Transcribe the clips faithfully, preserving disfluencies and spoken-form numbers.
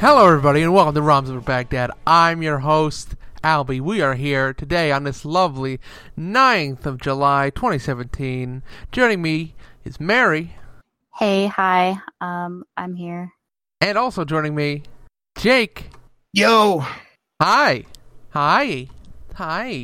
Hello everybody and welcome to ROMs Over Baghdad. I'm your host, Albie. We are here today on this lovely ninth of July twenty seventeen. Joining me is Mary. Hey, hi. Um, I'm here. And also joining me, Jake. Yo! Hi. Hi. Hi.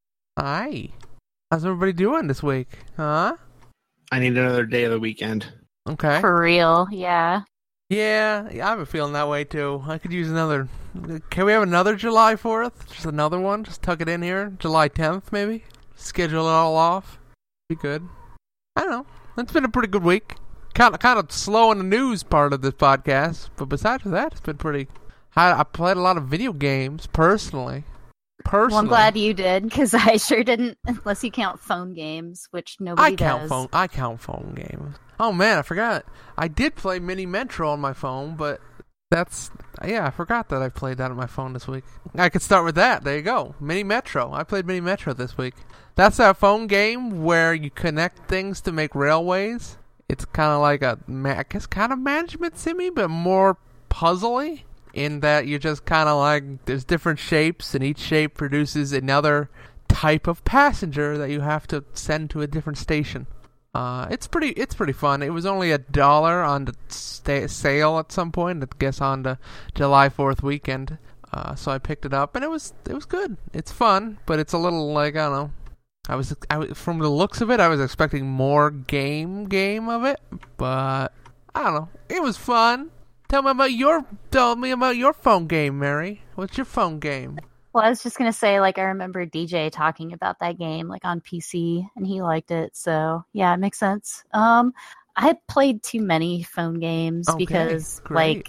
Hi. How's everybody doing this week? Huh? I need another day of the weekend. Okay. For real, yeah. Yeah, yeah, I've been feeling that way too. I could use another. Can we have another July fourth? Just another one? Just tuck it in here? July tenth, maybe? Schedule it all off? Be good. I don't know. It's been a pretty good week. Kind of, kind of slow in the news part of this podcast, but besides that, it's been pretty. I, I played a lot of video games, personally. Personally. Well, I'm glad you did, because I sure didn't, unless you count phone games, which nobody I count does. phone. I count phone games. Oh man, I forgot. I did play Mini Metro on my phone, but that's yeah, I forgot that I played that on my phone this week. I could start with that. There you go, Mini Metro. I played Mini Metro this week. That's that phone game where you connect things to make railways. It's kind of like a, I guess, kind of management simmy, but more puzzly. In that you just kind of like, there's different shapes, and each shape produces another type of passenger that you have to send to a different station. Uh, it's pretty, it's pretty fun. It was only a dollar on the sta- sale at some point, I guess on the July fourth weekend. Uh, so I picked it up, and it was, it was good. It's fun, but it's a little like, I don't know. I was, I was, from the looks of it, I was expecting more game, game of it, but I don't know. It was fun. Tell me about your tell me about your phone game, Mary. What's your phone game? Well, I was just going to say, like, I remember D J talking about that game, like, on P C, and he liked it, so, yeah, it makes sense. Um, I had played too many phone games Okay, because, great. like,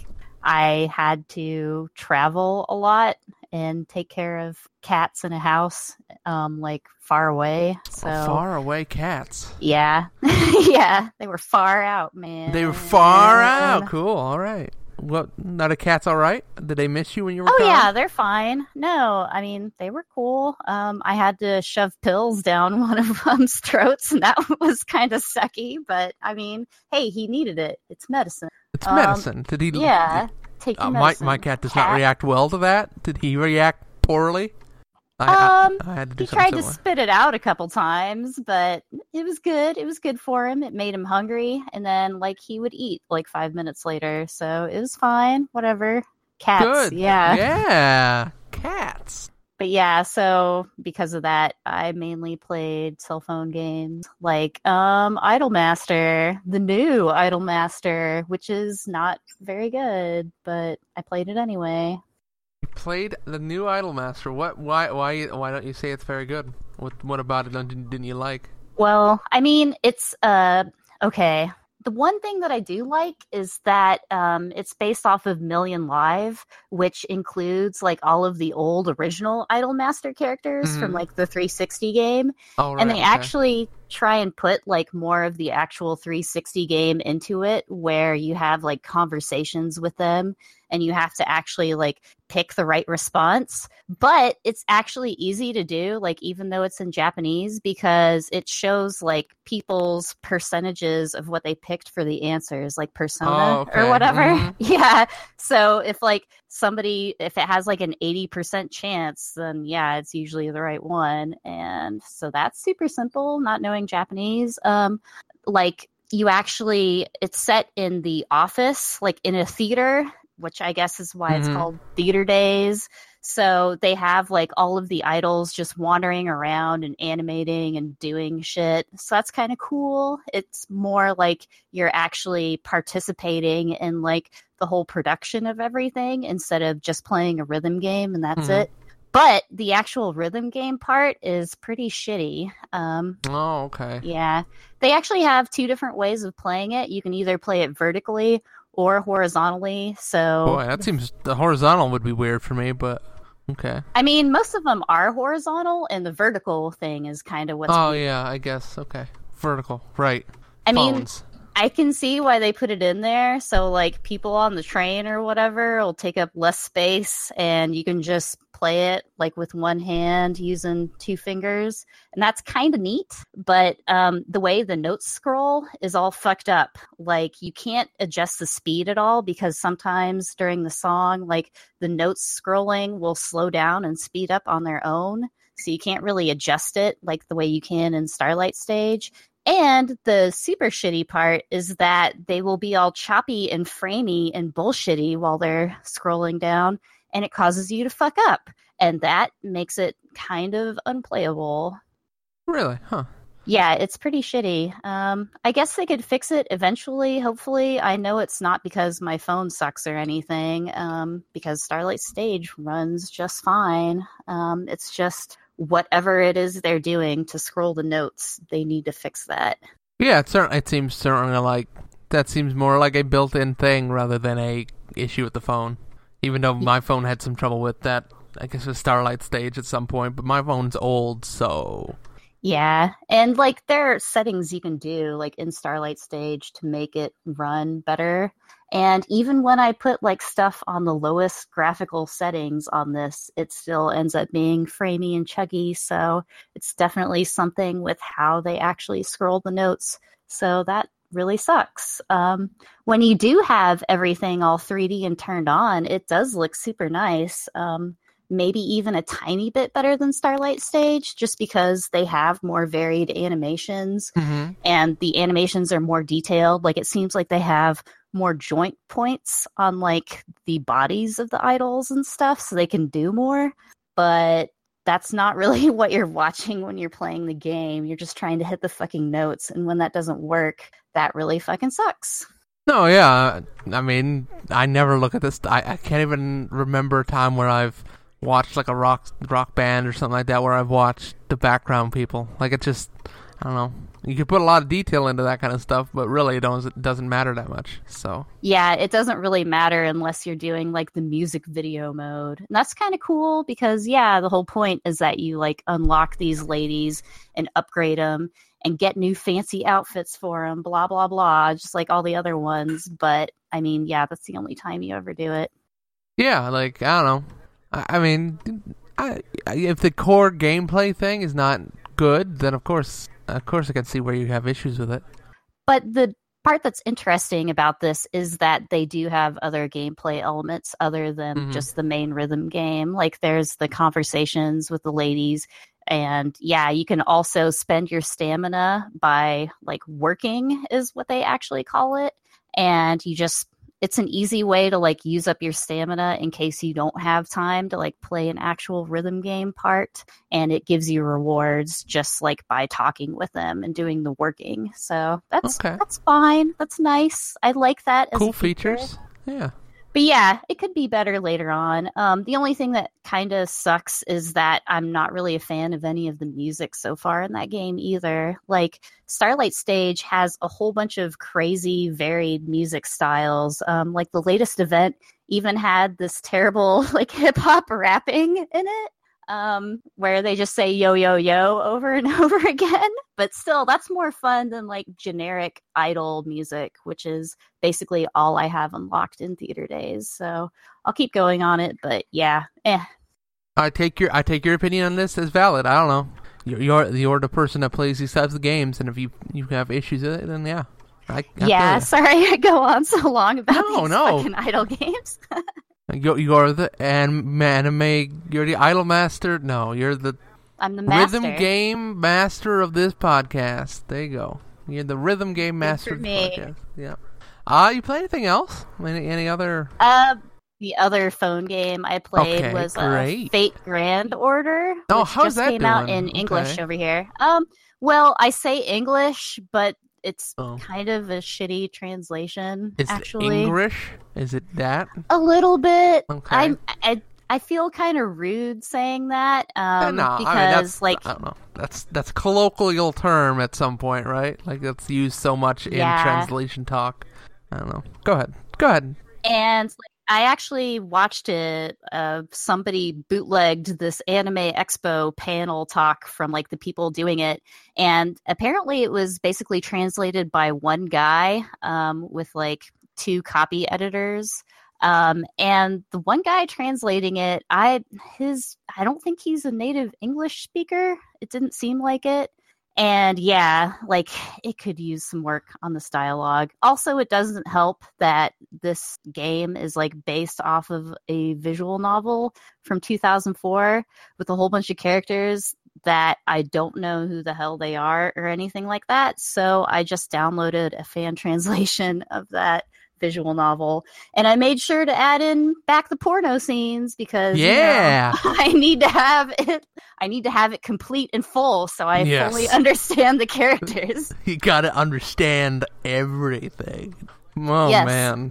I had to travel a lot and take care of cats in a house, um, like, far away, so... Oh, far away cats. Yeah. Yeah, they were far out, man. They were far out. Cool, all right. What, are the cats all right? Did they miss you when you were Oh, gone? yeah, they're fine. No, I mean, they were cool. Um, I had to shove pills down one of them's throats, and that was kind of sucky, but, I mean, hey, he needed it. It's medicine. It's Um, medicine. Did he... Yeah, take Uh, your my, medicine. my cat does Cat. not react well to that. Did he react poorly? I, Um, I, I had to do He something tried to similar. spit it out a couple times, but it was good. It was good for him. It made him hungry, and then, like, he would eat, like, five minutes later, so it was fine. Whatever. Cats, Good. yeah. Yeah. Cats. But yeah, so because of that, I mainly played cell phone games like um, Idolmaster, the new Idolmaster, which is not very good, but I played it anyway. You played the new Idolmaster. What? Why? Why? Why don't you say it's very good? What? What about it didn't, didn't you like? Well, I mean, it's uh okay. The one thing that I do like is that um, it's based off of Million Live, which includes like all of the old original Idolmaster characters Mhm. from like the three sixty game. Oh, right. And they okay. actually try and put like more of the actual three sixty game into it, where you have like conversations with them and you have to actually like pick the right response. But it's actually easy to do, like, even though it's in Japanese, because it shows like people's percentages of what they picked for the answers, like persona Oh, okay. or whatever. Mhm. Yeah. So if like somebody, if it has like an eighty percent chance, then yeah, it's usually the right one. And so that's super simple, not knowing Japanese. Um, like you actually, it's set in the office, like in a theater, which I guess is why it's Mhm. called Theater Days. So they have like all of the idols just wandering around and animating and doing shit. So that's kind of cool. It's more like you're actually participating in like the whole production of everything instead of just playing a rhythm game and that's Mhm. it. But the actual rhythm game part is pretty shitty. Um, Oh, okay. yeah. They actually have two different ways of playing it. You can either play it vertically or horizontally. So, Boy, that seems the horizontal would be weird for me, but okay. I mean, most of them are horizontal, and the vertical thing is kind of what's Oh weird. yeah, I guess okay. Vertical, right? I mean, Phones. I can see why they put it in there. So, like, people on the train or whatever will take up less space, and you can just play it, like, with one hand using two fingers. And that's kind of neat. But um, the way the notes scroll is all fucked up. Like, you can't adjust the speed at all because sometimes during the song, like, the notes scrolling will slow down and speed up on their own. So you can't really adjust it like the way you can in Starlight Stage. And the super shitty part is that they will be all choppy and framey and bullshitty while they're scrolling down, and it causes you to fuck up. And that makes it kind of unplayable. Really? Huh. Yeah, it's pretty shitty. Um, I guess they could fix it eventually, hopefully. I know it's not because my phone sucks or anything, um, because Starlight Stage runs just fine. Um, it's just whatever it is they're doing to scroll the notes, they need to fix that. Yeah, it certainly it seems certainly like that seems more like a built-in thing rather than a issue with the phone. Even though my phone had some trouble with that, I guess with Starlight Stage at some point, but my phone's old, so yeah, and like there are settings you can do like in Starlight Stage to make it run better. And even when I put like stuff on the lowest graphical settings on this, it still ends up being framey and chuggy. So it's definitely something with how they actually scroll the notes. So that really sucks. Um, when you do have everything all three D and turned on, it does look super nice. Um, maybe even a tiny bit better than Starlight Stage, just because they have more varied animations, mm-hmm. and the animations are more detailed. Like, it seems like they have more joint points on like the bodies of the idols and stuff, so they can do more. But that's not really what you're watching when you're playing the game. You're just trying to hit the fucking notes, and when that doesn't work, that really fucking sucks. No, yeah. I mean, I never look at this. I, I can't even remember a time where I've watched like a rock rock band or something like that where I've watched the background people. Like, it just, I don't know. You could put a lot of detail into that kind of stuff, but really it doesn't, it doesn't matter that much. So yeah, it doesn't really matter unless you're doing like the music video mode. And that's kind of cool because, yeah, the whole point is that you like unlock these ladies and upgrade them and get new fancy outfits for them, blah, blah, blah, just like all the other ones. But I mean, yeah, that's the only time you ever do it. Yeah, like, I don't know. I, I mean, I, if the core gameplay thing is not good, then of course... Of course, I can see where you have issues with it. But the part that's interesting about this is that they do have other gameplay elements other than mm-hmm. just the main rhythm game. Like, there's the conversations with the ladies. And yeah, you can also spend your stamina by like working is what they actually call it. And you just... it's an easy way to like use up your stamina in case you don't have time to like play an actual rhythm game part, and it gives you rewards just like by talking with them and doing the working. So that's okay. That's fine. That's nice. I like that. As cool a feature. Features. Yeah. But yeah, it could be better later on. Um, the only thing that kind of sucks is that I'm not really a fan of any of the music so far in that game either. Like, Starlight Stage has a whole bunch of crazy, varied music styles. Um, like, the latest event even had this terrible, like, hip-hop rapping in it. Um, where they just say yo, yo, yo over and over again. But still, that's more fun than like generic idol music, which is basically all I have unlocked in Theater Days. So I'll keep going on it, but yeah, eh. I take your I take your opinion on this as valid. I don't know. You're you're, you're the person that plays these types of games, and if you, you have issues with it, then yeah. I, I yeah, sorry I go on so long about no, these no. fucking idol games. You're, you're the an- anime. You're the idol master. No, you're the. I'm the master. Rhythm game master of this podcast. There you go. You're the rhythm game master of the me. podcast. Yeah. Uh, you play anything else? Any, any other? Uh, the other phone game I played okay, was great. uh, Fate Grand Order. Oh, which how's just that came doing? out in English okay. over here. Um, well, I say English, but it's oh. kind of a shitty translation. Is actually, it English? Is it that? A little bit. Okay. I'm, I I feel kind of rude saying that. Um, no, because I mean, that's, like I don't know. That's that's a colloquial term at some point, right? Like, that's used so much in yeah. translation talk. I don't know. Go ahead. Go ahead. And like, I actually watched it. Uh, somebody bootlegged this Anime Expo panel talk from like the people doing it, and apparently it was basically translated by one guy um, with like two copy editors. Um, and the one guy translating it, I his I don't think he's a native English speaker. It didn't seem like it. And yeah, like it could use some work on this dialogue. Also, it doesn't help that this game is like based off of a visual novel from two thousand four with a whole bunch of characters that I don't know who the hell they are or anything like that. So I just downloaded a fan translation of that visual novel, and I made sure to add in back the porno scenes because yeah, you know, I need to have it. I need to have it complete and full, so I yes. fully understand the characters. You gotta understand everything. Oh yes. man.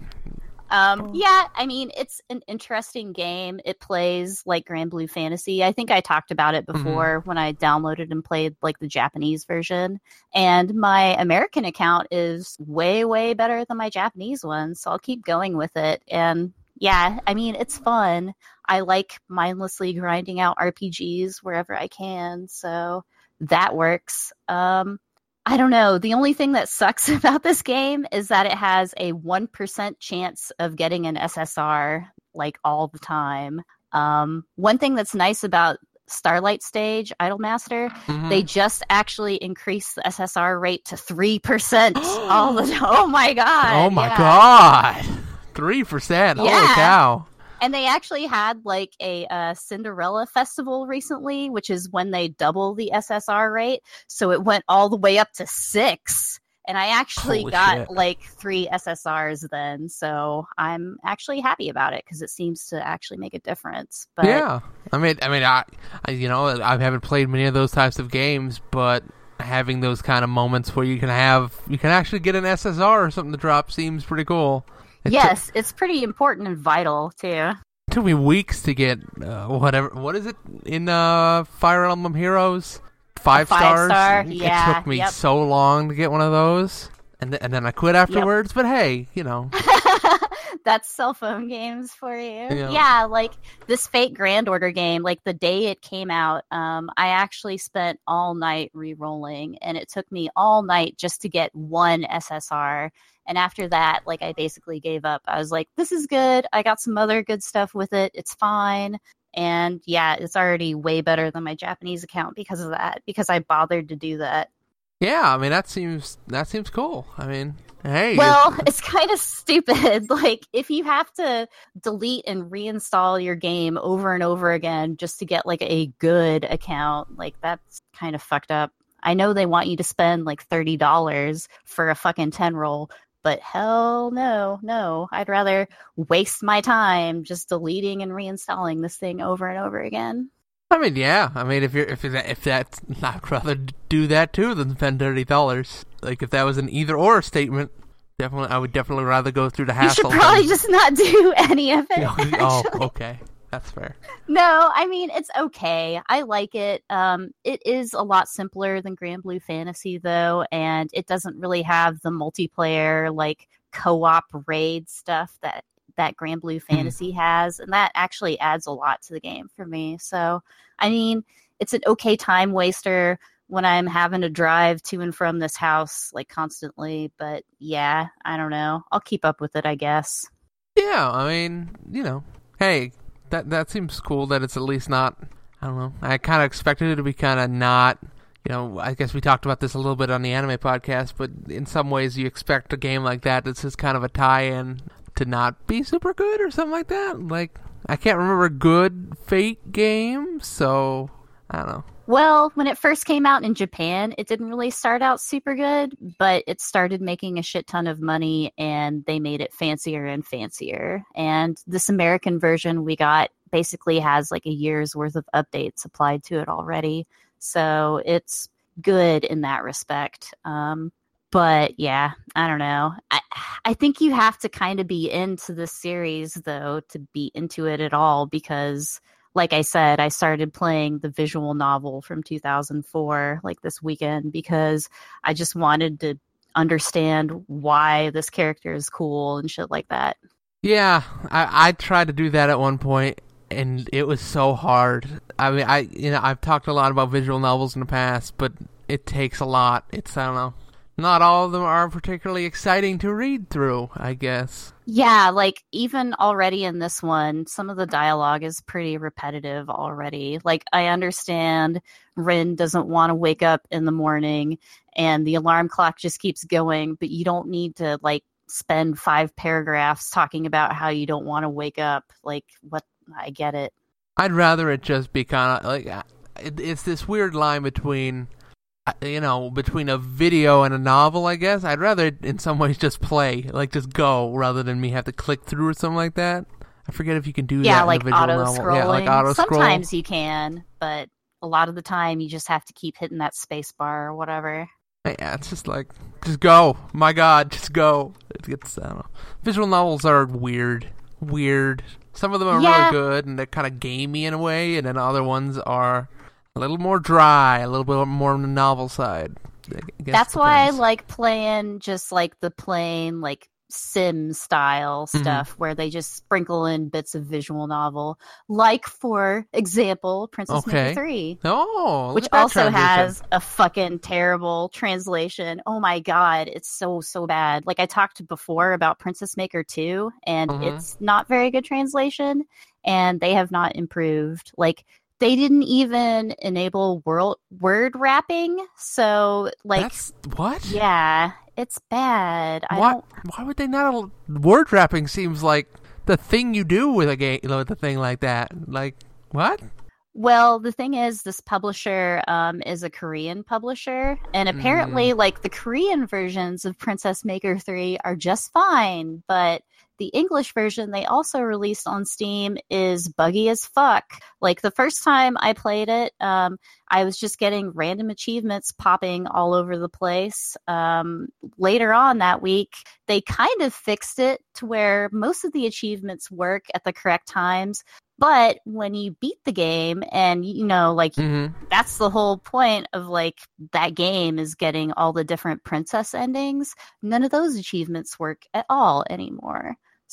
Um, yeah, I mean, it's an interesting game. It plays like Grand Blue Fantasy. I think I talked about it before mm-hmm. when I downloaded and played like the Japanese version. And my American account is way, way better than my Japanese one. So I'll keep going with it. And yeah, I mean, it's fun. I like mindlessly grinding out R P Gs wherever I can. So that works. Um, I don't know. The only thing that sucks about this game is that it has a one percent chance of getting an S S R like all the time. Um, one thing that's nice about Starlight Stage, Idolmaster, mm-hmm. they just actually increased the S S R rate to three percent all the time. Oh my God. Oh my yeah. God. three percent. Yeah. Holy cow. And they actually had like a uh, Cinderella festival recently, which is when they double the S S R rate. So it went all the way up to six. And I actually Holy got shit. like three S S Rs then. So I'm actually happy about it because it seems to actually make a difference. But yeah. I mean, I mean, I, I, you know, I haven't played many of those types of games, but having those kind of moments where you can have, you can actually get an S S R or something to drop seems pretty cool. It yes, took, it's pretty important and vital too. It took me weeks to get uh, whatever. What is it in uh, Fire Emblem Heroes? Five, five stars. Star, It yeah, took me yep. so long to get one of those, and th- and then I quit afterwards. Yep. But hey, you know, that's cell phone games for you. Yeah. yeah, like this Fate Grand Order game. Like the day it came out, um, I actually spent all night re-rolling, and it took me all night just to get one S S R. And after that, like, I basically gave up. I was like, this is good. I got some other good stuff with it. It's fine. And yeah, it's already way better than my Japanese account because of that, because I bothered to do that. Yeah, I mean, that seems that seems cool. I mean, hey. Well, it's kind of stupid. Like, if you have to delete and reinstall your game over and over again just to get, like, a good account, like, that's kind of fucked up. I know they want you to spend, like, thirty dollars for a fucking ten roll, but hell no, no. I'd rather waste my time just deleting and reinstalling this thing over and over again. I mean, yeah. I mean, if you're if that if that's, I'd rather do that too than spend thirty dollars. Like if that was an either or statement, definitely, I would definitely rather go through the hassle. You should probably than... just not do any of it. Oh, okay. That's fair. No, I mean, it's okay. I like it. Um, it is a lot simpler than Grand Blue Fantasy, though, and it doesn't really have the multiplayer, like, co-op raid stuff that, that Grand Blue Fantasy mm-hmm. has, and that actually adds a lot to the game for me. So, I mean, it's an okay time waster when I'm having to drive to and from this house, like, constantly, but yeah, I don't know. I'll keep up with it, I guess. Yeah, I mean, you know, hey... That that seems cool that it's at least not, I don't know, I kind of expected it to be kind of not, you know, I guess we talked about this a little bit on the anime podcast, but in some ways you expect a game like that that's just kind of a tie-in to not be super good or something like that. Like, I can't remember a good Fate game, so, I don't know. Well, when it first came out in Japan, it didn't really start out super good, but it started making a shit ton of money, and they made it fancier and fancier. And this American version we got basically has like a year's worth of updates applied to it already. So it's good in that respect. Um, but yeah, I don't know. I, I think you have to kind of be into the series, though, to be into it at all, because... like I said, I started playing the visual novel from two thousand four like this weekend because I just wanted to understand why this character is cool and shit like that. Yeah, I I tried to do that at one point, and it was so hard. I mean, I you know I've talked a lot about visual novels in the past, but it takes a lot. It's I don't know. Not all of them are particularly exciting to read through, I guess. Yeah, like even already in this one, some of the dialogue is pretty repetitive already. Like I understand Rin doesn't want to wake up in the morning and the alarm clock just keeps going, but you don't need to like spend five paragraphs talking about how you don't want to wake up. Like what I get it. I'd rather it just be kind of like it, it's this weird line between you know, between a video and a novel, I guess. I'd rather it in some ways just play, like just go, rather than me have to click through or something like that. I forget if you can do yeah, that like in a visual auto novel. scrolling. Yeah, like auto scroll. Sometimes you can, but a lot of the time you just have to keep hitting that space bar or whatever. Yeah, it's just like, just go. My God, just go. It gets, I don't know. Visual novels are weird. Weird. Some of them are yeah. really good, and they're kind of gamey in a way, and then other ones are a little more dry, a little bit more on the novel side. That's why I like playing just like the plain like sim style stuff mm-hmm. where they just sprinkle in bits of visual novel, like for example Princess okay. Maker three. Oh, which also has a fucking terrible translation. Oh my god, it's so so bad. Like I talked before about Princess Maker two, and mm-hmm. it's not very good translation, and they have not improved. Like they didn't even enable world, word wrapping, so like That's, what? Yeah, it's bad. I why, don't. Why would they not? Word wrapping seems like the thing you do with a game, with a thing like that. Like what? Well, the thing is, this publisher um, is a Korean publisher, and apparently, mm. like the Korean versions of Princess Maker three are just fine, but the English version they also released on Steam is buggy as fuck. Like the first time I played it, um, I was just getting random achievements popping all over the place. Um, later on that week, they kind of fixed it to where most of the achievements work at the correct times. But when you beat the game and, you know, like, mm-hmm. that's the whole point of, like, that game is getting all the different princess endings. None of those achievements work at all anymore.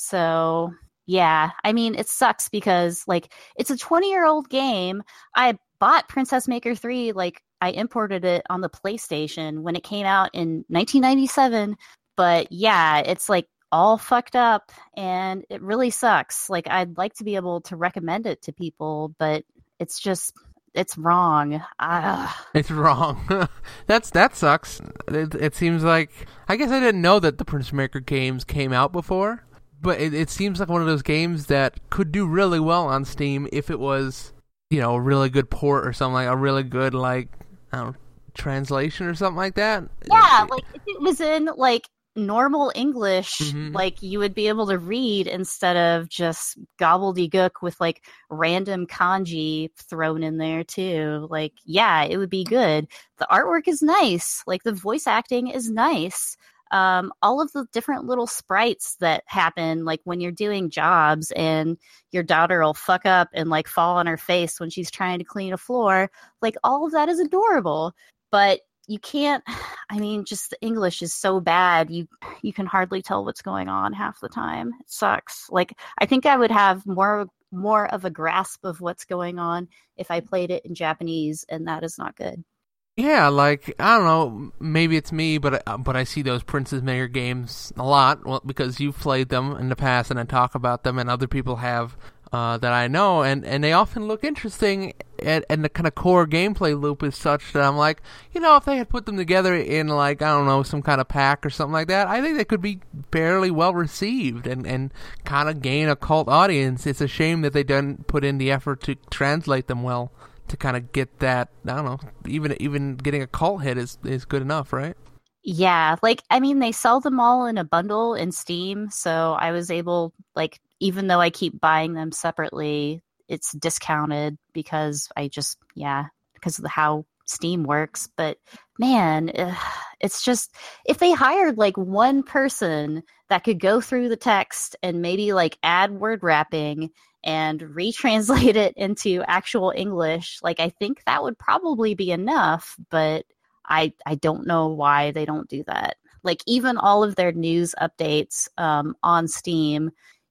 So, yeah, I mean, it sucks because, like, it's a twenty-year-old game. I bought Princess Maker three, like, I imported it on the PlayStation when it came out in nineteen ninety-seven. But, yeah, it's, like, all fucked up, and it really sucks. Like, I'd like to be able to recommend it to people, but it's just, it's wrong. Ah. It's wrong. That's that sucks. It, it seems like, I guess I didn't know that the Princess Maker games came out before, but it, it seems like one of those games that could do really well on Steam if it was, you know, a really good port or something, like a really good, like, I don't know, translation or something like that. Yeah, like, if it was in, like, normal English, mm-hmm. like you would be able to read instead of just gobbledygook with like random kanji thrown in there too. Like, yeah, it would be good. The artwork is nice. Like the voice acting is nice. Um, all of the different little sprites that happen, like when you're doing jobs and your daughter will fuck up and like fall on her face when she's trying to clean a floor, like all of that is adorable. But you can't, I mean, just the English is so bad, you you can hardly tell what's going on half the time. It sucks. Like, I think I would have more more of a grasp of what's going on if I played it in Japanese, and that is not good. Yeah, like, I don't know, maybe it's me, but but I see those Princess Maker games a lot, well, because you've played them in the past, and I talk about them, and other people have uh, that I know, and, and they often look interesting, and, and the kind of core gameplay loop is such that I'm like, you know, if they had put them together in, like, I don't know, some kind of pack or something like that, I think they could be fairly well received and, and kind of gain a cult audience. It's a shame that they didn't put in the effort to translate them well, to kind of get that, I don't know, even even getting a cult hit is, is good enough, right? Yeah, like, I mean, they sell them all in a bundle in Steam, so I was able, like, even though I keep buying them separately, it's discounted because I just, yeah, because of the, how Steam works. But, man, it's just, if they hired, like, one person that could go through the text and maybe, like, add word wrapping and retranslate it into actual English, like, I think that would probably be enough, but I I don't know why they don't do that. Like, even all of their news updates um, on Steam,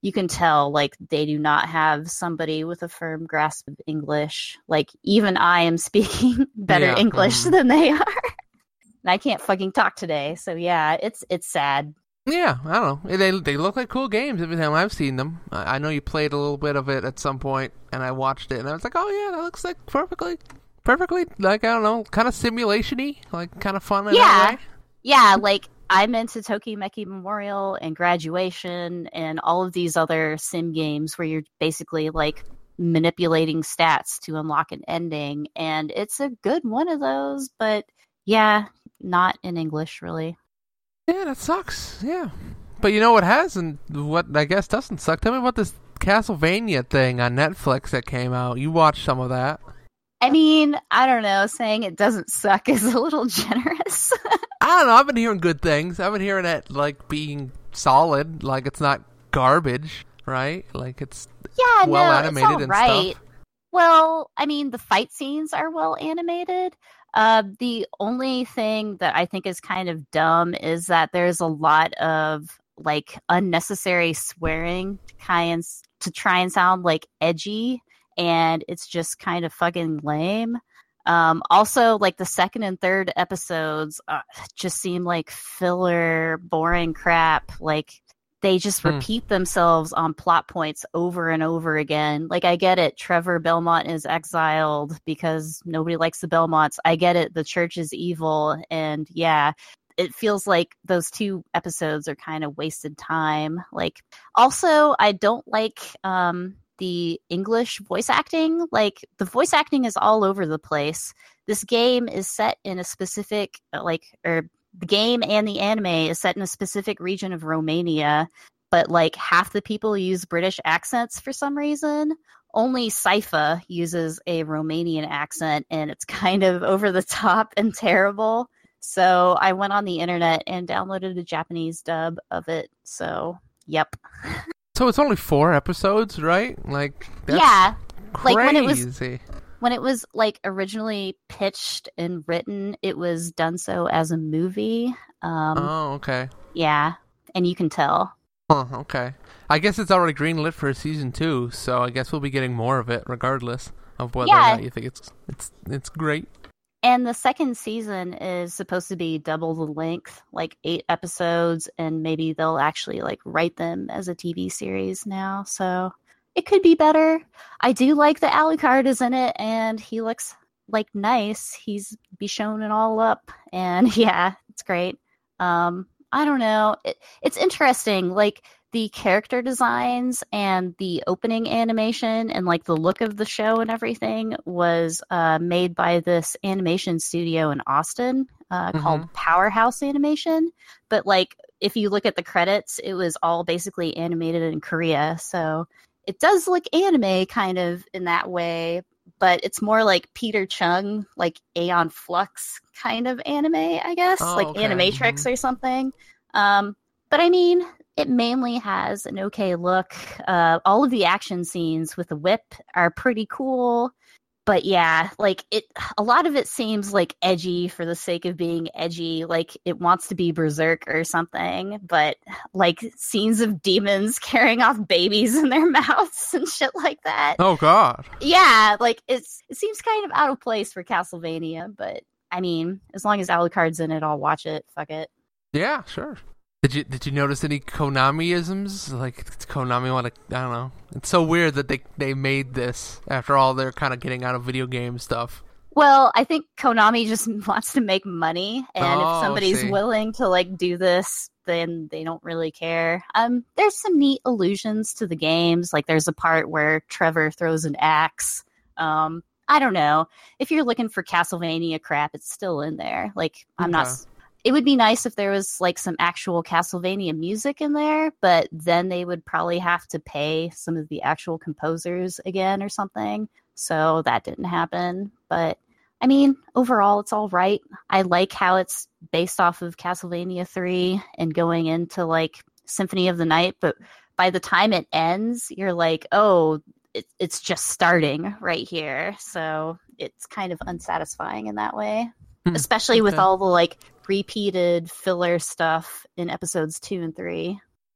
you can tell like they do not have somebody with a firm grasp of English. Like even I am speaking better Yeah, English mhm. than they are. And I can't fucking talk today. So yeah, it's it's sad. Yeah, I don't know. They they look like cool games every time I've seen them. I, I know you played a little bit of it at some point, and I watched it, and I was like, oh yeah, that looks like perfectly, perfectly, like, I don't know, kind of simulation-y, like kind of fun in Yeah. that way. Yeah, like I'm into Tokimeki Memorial and Graduation and all of these other sim games where you're basically like manipulating stats to unlock an ending, and it's a good one of those, but yeah, not in English really. Yeah, that sucks. Yeah, but you know what has, and what I guess doesn't suck? Tell me about this Castlevania thing on Netflix that came out. You watched some of that. I mean, I don't know, saying it doesn't suck is a little generous. I don't know. I've been hearing good things. I've been hearing it like being solid, like it's not garbage, right? Like it's Yeah, well no, animated it's all and right. stuff. Well, I mean, the fight scenes are well animated. Uh, the only thing that I think is kind of dumb is that there's a lot of like unnecessary swearing to try and, to try and sound like edgy, and it's just kind of fucking lame. Um, also, like the second and third episodes uh, just seem like filler, boring crap. Like they just Hmm. repeat themselves on plot points over and over again. Like, I get it. Trevor Belmont is exiled because nobody likes the Belmonts. I get it. The church is evil. And yeah, it feels like those two episodes are kind of wasted time. Like, also, I don't like um, the English voice acting. Like, the voice acting is all over the place. This game is set in a specific, like, or the game and the anime is set in a specific region of Romania, but like half the people use British accents for some reason. Only Sypha uses a Romanian accent, and it's kind of over the top and terrible. So I went on the internet and downloaded a Japanese dub of it. So, yep. So it's only four episodes, right? Like that's Yeah. crazy. Like when it was when it was like originally pitched and written, it was done so as a movie. Um, Oh, okay. yeah, and you can tell. Huh, okay. I guess it's already greenlit for a season two, so I guess we'll be getting more of it, regardless of whether Yeah. or not you think it's it's it's great. And the second season is supposed to be double the length, like eight episodes, and maybe they'll actually like write them as a T V series now. So it could be better. I do like that Alucard is in it, and he looks like nice. He's be shown it all up, and yeah, it's great. Um, I don't know. It, it's interesting, like the character designs and the opening animation and like the look of the show and everything was uh, made by this animation studio in Austin uh, Mhm. called Powerhouse Animation. But like if you look at the credits, it was all basically animated in Korea. So it does look anime kind of in that way, but it's more like Peter Chung, like Aeon Flux kind of anime, I guess, Oh, like okay. Animatrix or something. Um, but I mean, it mainly has an okay look. Uh, all of the action scenes with the whip are pretty cool. But yeah, like it, a lot of it seems like edgy for the sake of being edgy. Like it wants to be Berserk or something, but like scenes of demons carrying off babies in their mouths and shit like that. Oh God. Yeah, like it's it seems kind of out of place for Castlevania, but I mean, as long as Alucard's in it, I'll watch it. Fuck it. Yeah, sure. Did you did you notice any Konami-isms? Like Konami want to, I don't know. It's so weird that they they made this after all they're kind of getting out of video game stuff. Well, I think Konami just wants to make money, and Oh, if somebody's see. willing to like do this, then they don't really care. Um, there's some neat allusions to the games. Like there's a part where Trevor throws an axe. Um, I don't know. If you're looking for Castlevania crap, it's still in there. Like I'm not. Okay. It would be nice if there was like some actual Castlevania music in there, but then they would probably have to pay some of the actual composers again or something. So that didn't happen. But I mean, overall, it's all right. I like how it's based off of Castlevania three and going into like Symphony of the Night. But by the time it ends, you're like, oh, it, it's just starting right here. So it's kind of unsatisfying in that way, Hmm, especially with okay. all the like repeated filler stuff in episodes two and three.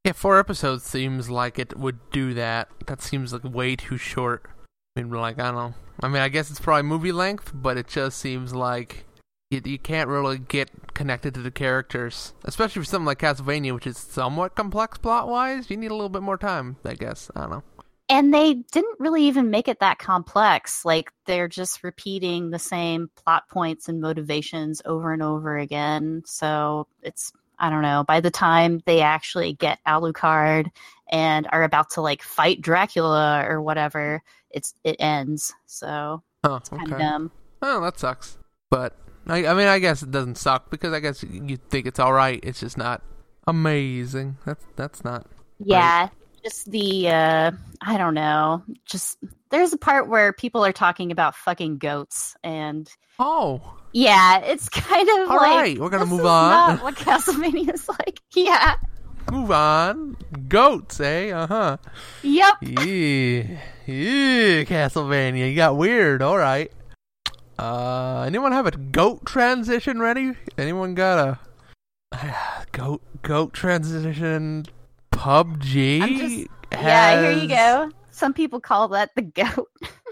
Yeah, four episodes seems like it would do that. That seems like way too short. I mean, like, I don't know. I mean, I guess it's probably movie length, but it just seems like you, you can't really get connected to the characters. Especially for something like Castlevania, which is somewhat complex plot-wise. You need a little bit more time, I guess. I don't know. And they didn't really even make it that complex. Like, they're just repeating the same plot points and motivations over and over again. So it's, I don't know, by the time they actually get Alucard and are about to, like, fight Dracula or whatever, it's it ends. So oh, it's kind okay. of dumb. Oh, that sucks. But, I, I mean, I guess it doesn't suck because I guess you think it's all right. It's just not amazing. That's, that's not Yeah. right. Just the, uh, I don't know, just, there's a part where people are talking about fucking goats, and Oh. yeah, it's kind of All like, right, we're gonna this move is on. not what Castlevania is like. Yeah. Move on. Goats, eh? Uh-huh. Yep. Yeah. Yeah, Castlevania. You got weird. All right. Uh, anyone have a goat transition ready? Anyone got a goat goat transition? P U B G. I'm just, has, yeah, here you go. Some people call that the goat.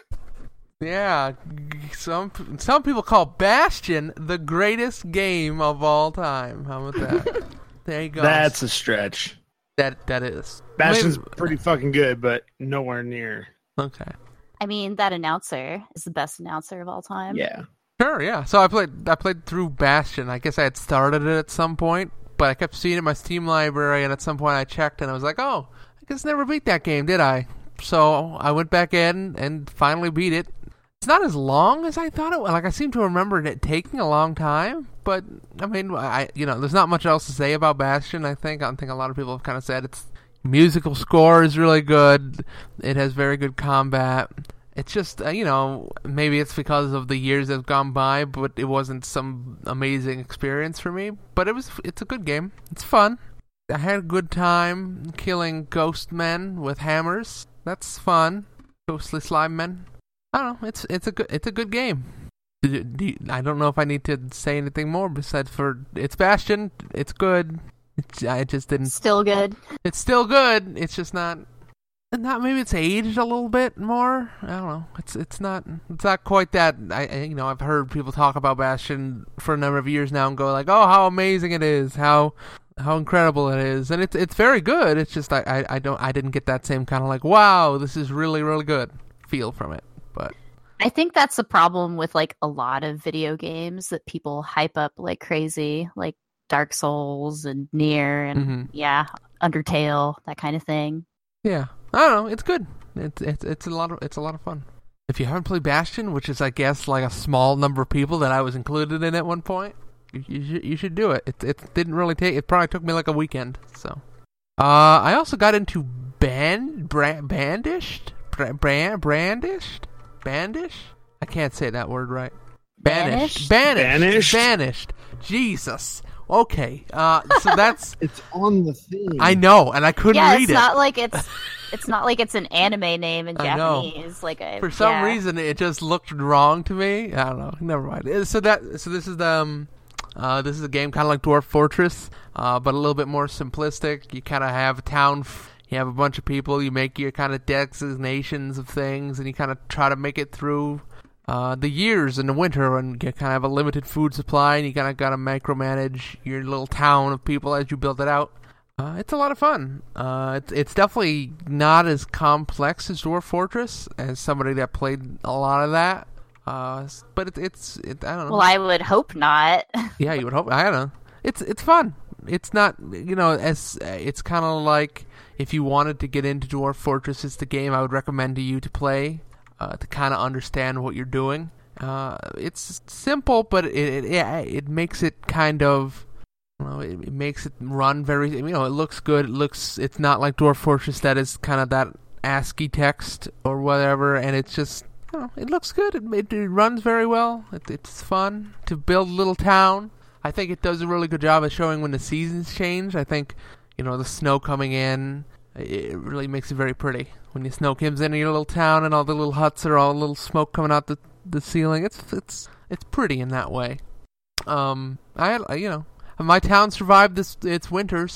Yeah, g- some some people call Bastion the greatest game of all time. How about that? There you go. That's a stretch. that that is. Bastion's Maybe- pretty fucking good, but nowhere near. okay. I mean, that announcer is the best announcer of all time. Yeah. Sure, yeah. So I played I played through Bastion. I guess I had started it at some point, but I kept seeing it in my Steam library, and at some point I checked, and I was like, oh, I guess I never beat that game, did I? So I went back in and finally beat it. It's not as long as I thought it was. Like, I seem to remember it taking a long time, but, I mean, I you know, there's not much else to say about Bastion, I think. I think a lot of people have kind of said its musical score is really good. It has very good combat. It's just, uh, you know, maybe it's because of the years that have gone by, but it wasn't some amazing experience for me. But it was, it's a good game. It's fun. I had a good time killing ghost men with hammers. That's fun. Ghostly slime men. I don't know. It's it's a good it's a good game. Do, you- do you- I don't know if I need to say anything more besides for it's Bastion. It's good. It's, I just didn't. Still good. It's still good. It's just not. Not maybe it's aged a little bit more. I don't know. It's it's not it's not quite that. I I- you know I've heard people talk about Bastion for a number of years now and go like, oh, how amazing it is, how how incredible it is, and it's it's very good. It's just I I, I don't I didn't get that same kind of like, wow, this is really really good feel from it. But I think that's the problem with like a lot of video games that people hype up like crazy, like Dark Souls and Nier and Mhm. yeah, Undertale, that kind of thing. yeah, I don't know. It's good. It's it's it's a lot of it's a lot of fun. If you haven't played Bastion, which is I guess like a small number of people that I was included in at one point, you, you should you should do it. It it didn't really take. It probably took me like a weekend. So, uh, I also got into band brand bandished Bra- brand brandished bandish. I can't say that word right. Banished. Banished? Banished. Banished? Banished. Jesus. Okay. Uh, so that's. It's on the thing. I know, and I couldn't Yeah, read it's it. not like it's it's not like it's an anime name in I know. Japanese. Like a, For some yeah. reason, it just looked wrong to me. I don't know. Never mind. Uh, So that so this is the um, uh, this is a game kind of like Dwarf Fortress, uh, but a little bit more simplistic. You kind of have a town. F- you have a bunch of people. You make your kind of designations of things, and you kind of try to make it through uh, the years in the winter, and you kind of have a limited food supply, and you kind of got to micromanage your little town of people as you build it out. Uh, it's a lot of fun. Uh, it's it's definitely not as complex as Dwarf Fortress, as somebody that played a lot of that. Uh, s- but it, it's it, I don't know. Well, I would hope not. Yeah, you would hope. I don't know. It's it's fun. It's not, you know, as uh, it's kind of like if you wanted to get into Dwarf Fortress, it's the game I would recommend to you to play uh, to kind of understand what you're doing. Uh, it's simple, but it it, yeah, it makes it kind of. You know, it, it makes it run very. You know, it looks good. It looks. It's not like Dwarf Fortress that is kind of that ASCII text or whatever, and it's just. You know, it looks good. It, it, it runs very well. It, it's fun to build a little town. I think it does a really good job of showing when the seasons change. I think, you know, the snow coming in, it really makes it very pretty. When the snow comes in your little town and all the little huts are all a little smoke coming out the the ceiling, it's it's it's pretty in that way. Um, I had, you know, my town survived this its winters.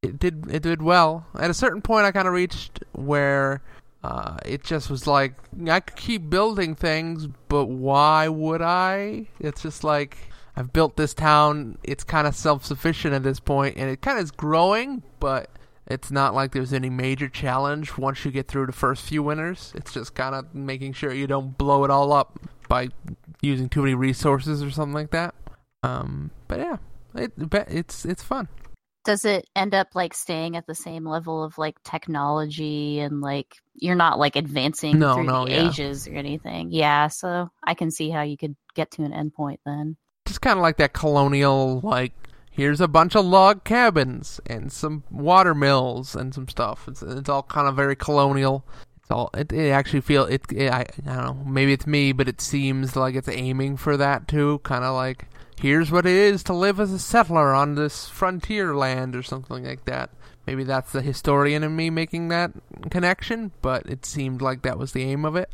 it did it did well. At a certain point, I kind of reached where uh, it just was like, I could keep building things, but why would I? It's just like, I've built this town. It's kind of self-sufficient at this point, and it kind of is growing, but it's not like there's any major challenge once you get through the first few winners. It's just kind of making sure you don't blow it all up by using too many resources or something like that. Um, but yeah, it, it's it's fun. Does it end up like staying at the same level of like technology and like you're not like advancing no, through no, the yeah. ages or anything? Yeah, so I can see how you could get to an endpoint then. Just kind of like that colonial, like, here's a bunch of log cabins and some water mills and some stuff. It's it's all kind of very colonial. It's all it, it actually feel it, it. I I don't know. Maybe it's me, but it seems like it's aiming for that too. Kind of like, here's what it is to live as a settler on this frontier land or something like that. Maybe that's the historian in me making that connection, but it seemed like that was the aim of it.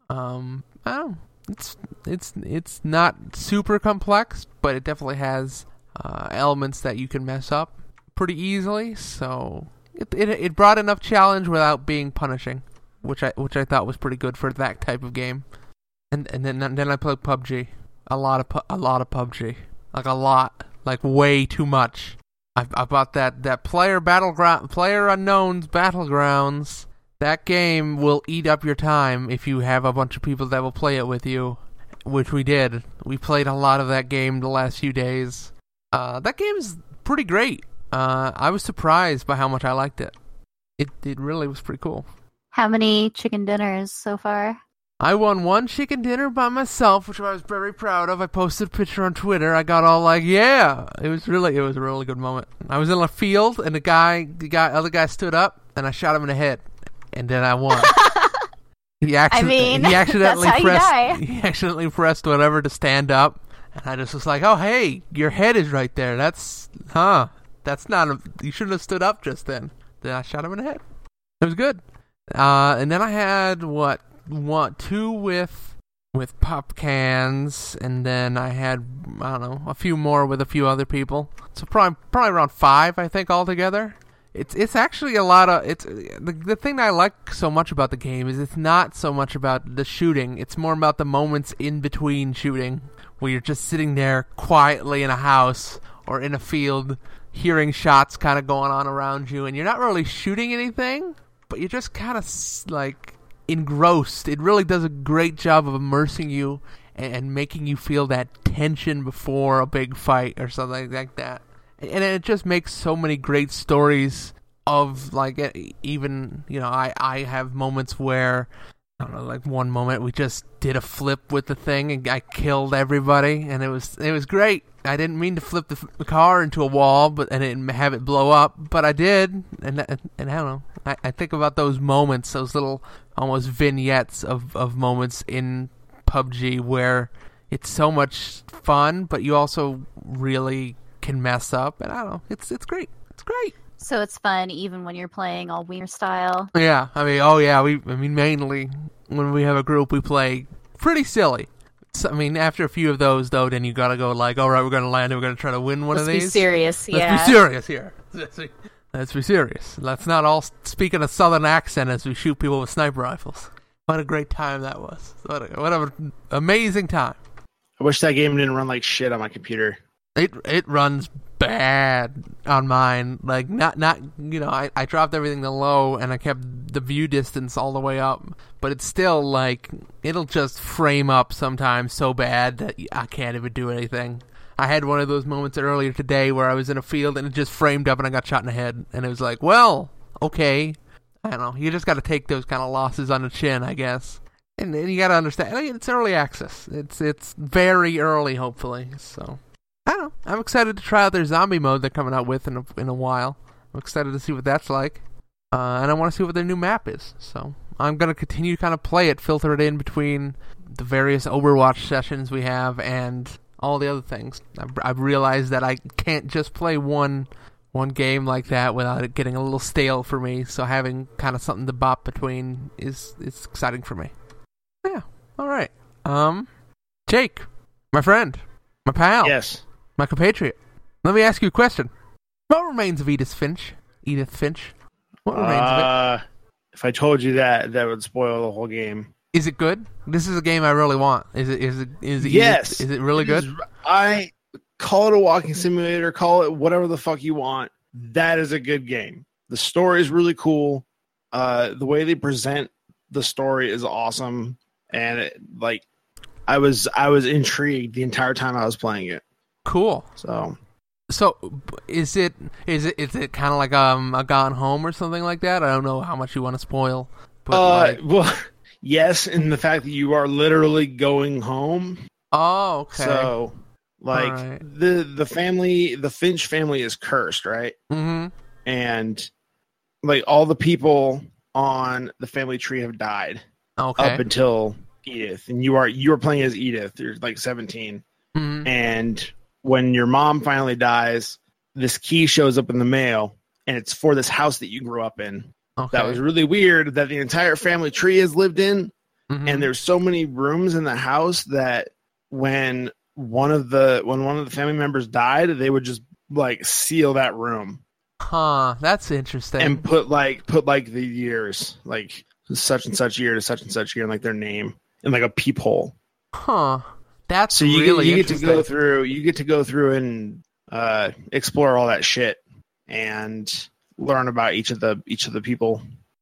Um, I don't know. It's it's it's not super complex, but it definitely has uh, elements that you can mess up pretty easily. So it, it it brought enough challenge without being punishing, which I which I thought was pretty good for that type of game. And and then then I played P U B G, a lot of pu- a lot of P U B G, like a lot, like way too much. I I bought that that player battleground player unknowns battlegrounds. That game will eat up your time if you have a bunch of people that will play it with you, which we did. We played a lot of that game the last few days. Uh, that game is pretty great. Uh, I was surprised by how much I liked it. It it really was pretty cool. How many chicken dinners so far? I won one chicken dinner by myself, which I was very proud of. I posted a picture on Twitter. I got all like, yeah. It was really, it was a really good moment. I was in a field, and the guy, the guy, other guy stood up, and I shot him in the head. And then I won. He, accident- I mean, he accidentally that's how pressed. you die. He accidentally pressed whatever to stand up, and I just was like, "Oh, hey, your head is right there. That's huh? That's not. A, you shouldn't have stood up just then." Then I shot him in the head. It was good. Uh, and then I had what one, two with with pop cans, and then I had I don't know a few more with a few other people. So probably probably around five, I think, altogether. It's it's actually a lot of it's the the thing that I like so much about the game is it's not so much about the shooting. It's more about the moments in between shooting where you're just sitting there quietly in a house or in a field, hearing shots kind of going on around you, and you're not really shooting anything, but you're just kind of like engrossed. It really does a great job of immersing you and, and making you feel that tension before a big fight or something like that. And it just makes so many great stories of, like, even, you know, I, I have moments where, I don't know, like one moment we just did a flip with the thing and I killed everybody, and it was it was great. I didn't mean to flip the, the car into a wall, but and didn't have it blow up, but I did, and and, and I don't know. I, I think about those moments, those little almost vignettes of, of moments in P U B G where it's so much fun, but you also really can mess up, and I don't know. It's it's great. It's great. So it's fun even when you're playing all Wiener style. Yeah, I mean, oh yeah, we. I mean, mainly when we have a group, we play pretty silly. So, I mean, after a few of those, though, then you gotta go like, all right, we're gonna land, and we're gonna try to win one Let's of these. Let's be serious. Let's yeah. be serious here. Let's be, let's be serious. Let's not all speak in a southern accent as we shoot people with sniper rifles. What a great time that was. What a, what an amazing time. I wish that game didn't run like shit on my computer. It it runs bad on mine. Like, not, not you know, I, I dropped everything to low and I kept the view distance all the way up. But it's still, like, it'll just frame up sometimes so bad that I can't even do anything. I had one of those moments earlier today where I was in a field and it just framed up and I got shot in the head. And it was like, well, okay. I don't know. You just got to take those kind of losses on the chin, I guess. And, and you got to understand, I mean, it's early access. It's it's very early, hopefully. So, I don't know. I'm excited to try out their zombie mode they're coming out with in a, in a while. I'm excited to see what that's like. Uh, and I want to see what their new map is. So, I'm going to continue to kind of play it, filter it in between the various Overwatch sessions we have and all the other things. I've, I've realized that I can't just play one one game like that without it getting a little stale for me. So having kind of something to bop between is is exciting for me. Yeah. All right. Um, Jake, my friend, my pal, Yes. my compatriot. Let me ask you a question. What remains of Edith Finch? Edith Finch. What remains of it? Uh, if I told you that, that would spoil the whole game. Is it good? This is a game I really want. Is it? Is it? Is it? Yes. Is it really It good? is- I call it a walking simulator. Call it whatever the fuck you want. That is a good game. The story is really cool. Uh, the way they present the story is awesome, and it, like, I was I was intrigued the entire time I was playing it. Cool. So. So, is it is it is it kind of like um a Gone Home or something like that? I don't know how much you want to spoil, but Uh, like, well, yes, in the fact that you are literally going home. oh, okay. So, like, Alright. the the family, the Finch family is cursed, right? Mm-hmm. And like all the people on the family tree have died Okay. up until Edith, and you are you are playing as Edith. You're like seventeen, Mhm. and when your mom finally dies, this key shows up in the mail, and it's for this house that you grew up in. Okay. That was really weird that the entire family tree has lived in, Mhm. and there's so many rooms in the house that when one of the when one of the family members died, they would just like seal that room Huh. That's interesting. and put like put like the years, like such and such year to such and such year, and like their name in like a peephole. huh. That's So you really get, you get to interesting. go through you get to go through and uh, explore all that shit and learn about each of the each of the people.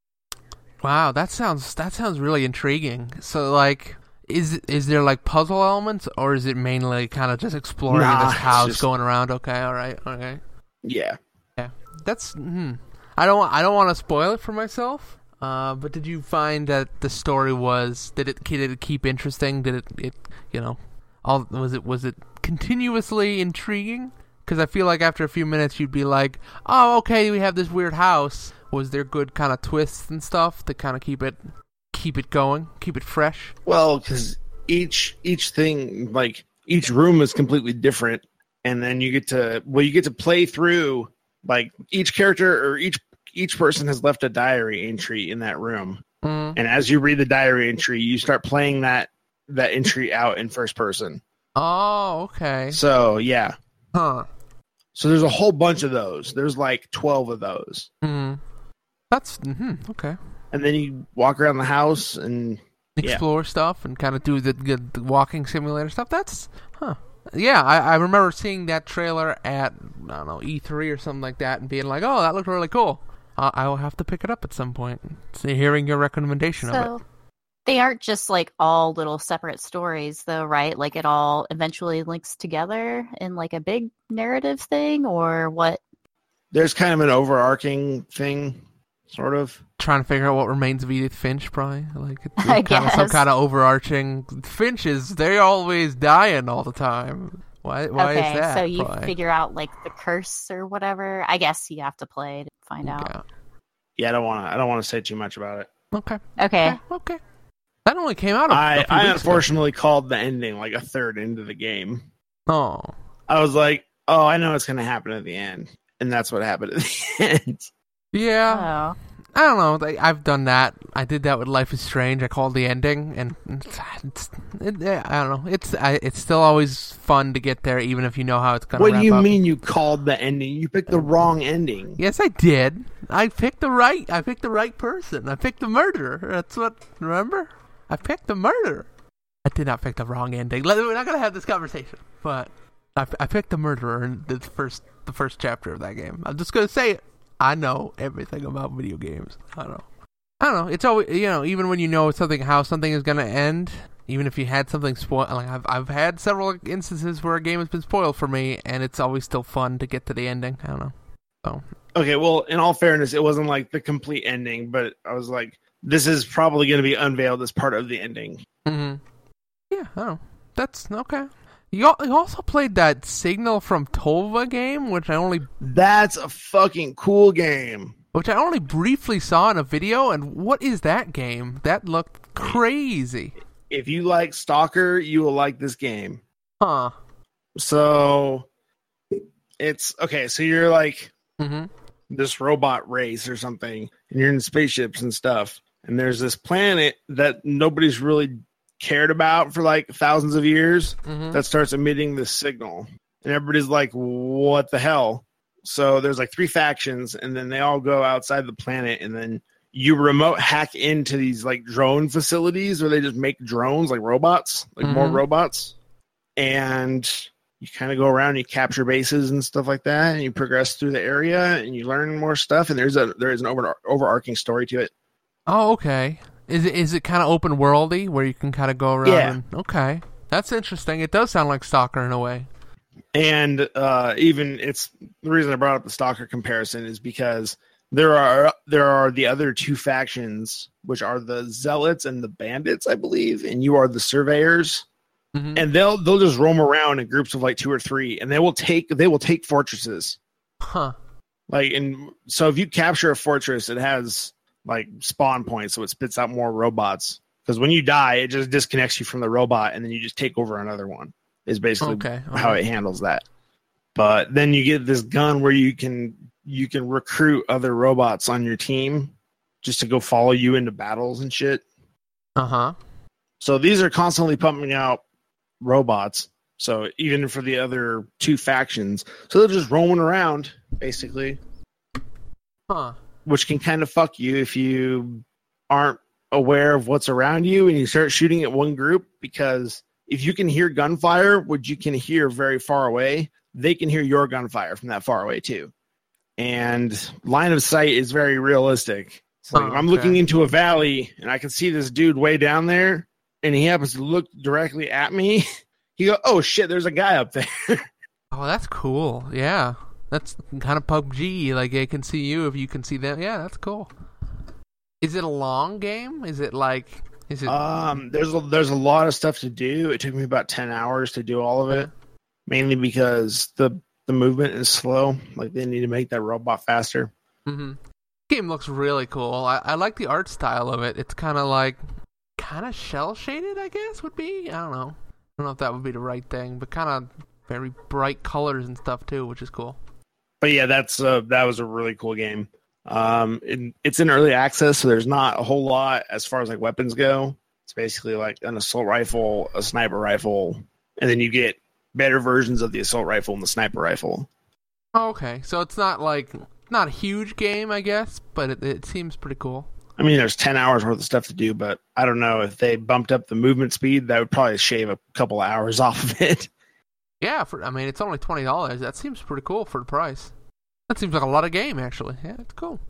Wow, that sounds that sounds really intriguing. So, like, is is there like puzzle elements, or is it mainly kind of just exploring Nah, this it's house, just- going around? Okay, all right, okay. Yeah. Yeah, that's. Hmm. I don't. I don't want to spoil it for myself. Uh, but did you find that the story was did it did it keep interesting? Did it it you know all was it was it continuously intriguing? Because I feel like after a few minutes you'd be like, oh, okay, we have this weird house. Was there good kind of twists and stuff to kind of keep it keep it going, keep it fresh? Well, because each each thing, like each room is completely different, and then you get to well, you get to play through like each character or each each person has left a diary entry in that room, Mm. and as you read the diary entry, you start playing that that entry out in first person. Oh, okay. So yeah, Huh. so there's a whole bunch of those. There's like twelve of those, Hmm. That's hmm okay. and then you walk around the house and Yeah. Explore stuff and kind of do the, the, the walking simulator stuff. That's huh. Yeah, I, I remember seeing that trailer at I don't know E three or something like that, and being like, "Oh, that looked really cool." Uh, I will have to pick it up at some point. So hearing your recommendation of it. So they aren't just like all little separate stories, though, right? Like it all eventually links together in like a big narrative thing, or what? there's kind of an overarching thing, sort of. Trying to figure out what remains of Edith Finch, probably like it's, I it's kind of some guess. kind of overarching. Finches, they're always dying all the time. Why? Why okay, is that? so you probably? figure out like the curse or whatever. I guess you have to play to find out. Yeah. Yeah, I don't want to. I don't want to say too much about it. Okay. Okay. Okay. Okay. That only came out. A, I, a few I weeks ago. unfortunately called the ending like a third into the game. Oh. I was like, oh, I know what's going to happen at the end. And that's what happened at the end. Yeah. Oh. I don't know. Like, I've done that. I did that with Life is Strange. I called the ending, and it's, it's, it, I don't know. It's I, it's still always fun to get there, even if you know how it's gonna. What wrap do you up. mean you called the ending? You picked the wrong ending. Yes, I did. I picked the right. I picked the right person. I picked the murderer. That's what. Remember? I picked the murderer. I did not pick the wrong ending. Let- We're not gonna have this conversation, but I, I picked the murderer in the first the first chapter of that game. I'm just gonna say it. I know everything about video games. I don't know. I don't know. It's always, you know, even when you know something, how something is gonna end, even if you had something spoiled. Like I've I've had several instances where a game has been spoiled for me, and it's always still fun to get to the ending. I don't know. So Okay, well, in all fairness, it wasn't like the complete ending, but I was like, this is probably going to be unveiled as part of the ending. hmm yeah, I don't know. That's okay. You al- you also played that Signal from Tova game, which I only That's a fucking cool game. which I only briefly saw in a video. And what is that game? That looked crazy. If you like Stalker, you will like this game. Huh. So it's okay. So you're like Mm-hmm. this robot race or something, and you're in spaceships and stuff. And there's this planet that nobody's really cared about for like thousands of years Mm-hmm. that starts emitting this signal. And everybody's like, what the hell? So there's like three factions, and then they all go outside the planet, and then you remote hack into these like drone facilities where they just make drones like robots, like mm-hmm. more robots. And you kind of go around, and you capture bases and stuff like that, and you progress through the area, and you learn more stuff. And there's a there is an over, overarching story to it. Oh, okay. Is it is it kind of open worldy where you can kind of go around? Yeah. And, okay, that's interesting. It does sound like Stalker in a way. And uh, even it's the reason I brought up the Stalker comparison is because there are there are the other two factions, which are the Zealots and the Bandits, I believe, and you are the Surveyors. Mm-hmm. And they'll they'll just roam around in groups of like two or three, and they will take they will take fortresses. Huh. Like, and so if you capture a fortress, it has like spawn points, so it spits out more robots. Because when you die, it just disconnects you from the robot, and then you just take over another one. Is basically okay. Okay. how it handles that. But then you get this gun where you can you can recruit other robots on your team just to go follow you into battles and shit. Uh huh. So these are constantly pumping out robots, so even for the other two factions, so they're just roaming around basically, huh? Which can kind of fuck you if you aren't aware of what's around you and you start shooting at one group, because if you can hear gunfire, which you can hear very far away, they can hear your gunfire from that far away too. And line of sight is very realistic. So like, oh, if I'm okay. looking into a valley and I can see this dude way down there, and he happens to look directly at me, he go, oh shit, there's a guy up there. Oh, that's cool. Yeah. That's kind of P U B G. Like, they can see you if you can see them. Yeah, that's cool. Is it a long game? Is it like... Is it... Um, there's a, there's a lot of stuff to do. It took me about ten hours to do all of it. Mainly because the, the movement is slow. Like, they need to make that robot faster. Mm-hmm. The game looks really cool. I, I like the art style of it. It's kind of like... kind of shell shaded, I guess would be. I don't know. I don't know if that would be the right thing, but kind of very bright colors and stuff too, which is cool. But yeah, that's uh, that was a really cool game. Um, it, it's in early access, so there's not a whole lot as far as like weapons go. It's basically like an assault rifle, a sniper rifle, and then you get better versions of the assault rifle and the sniper rifle. Oh, okay, so it's not like not a huge game, I guess, but it, it seems pretty cool. I mean, there's ten hours worth of stuff to do, but I don't know if they bumped up the movement speed, that would probably shave a couple hours off of it. Yeah, for, I mean, it's only twenty dollars. That seems pretty cool for the price. That seems like a lot of game, actually. Yeah, it's cool.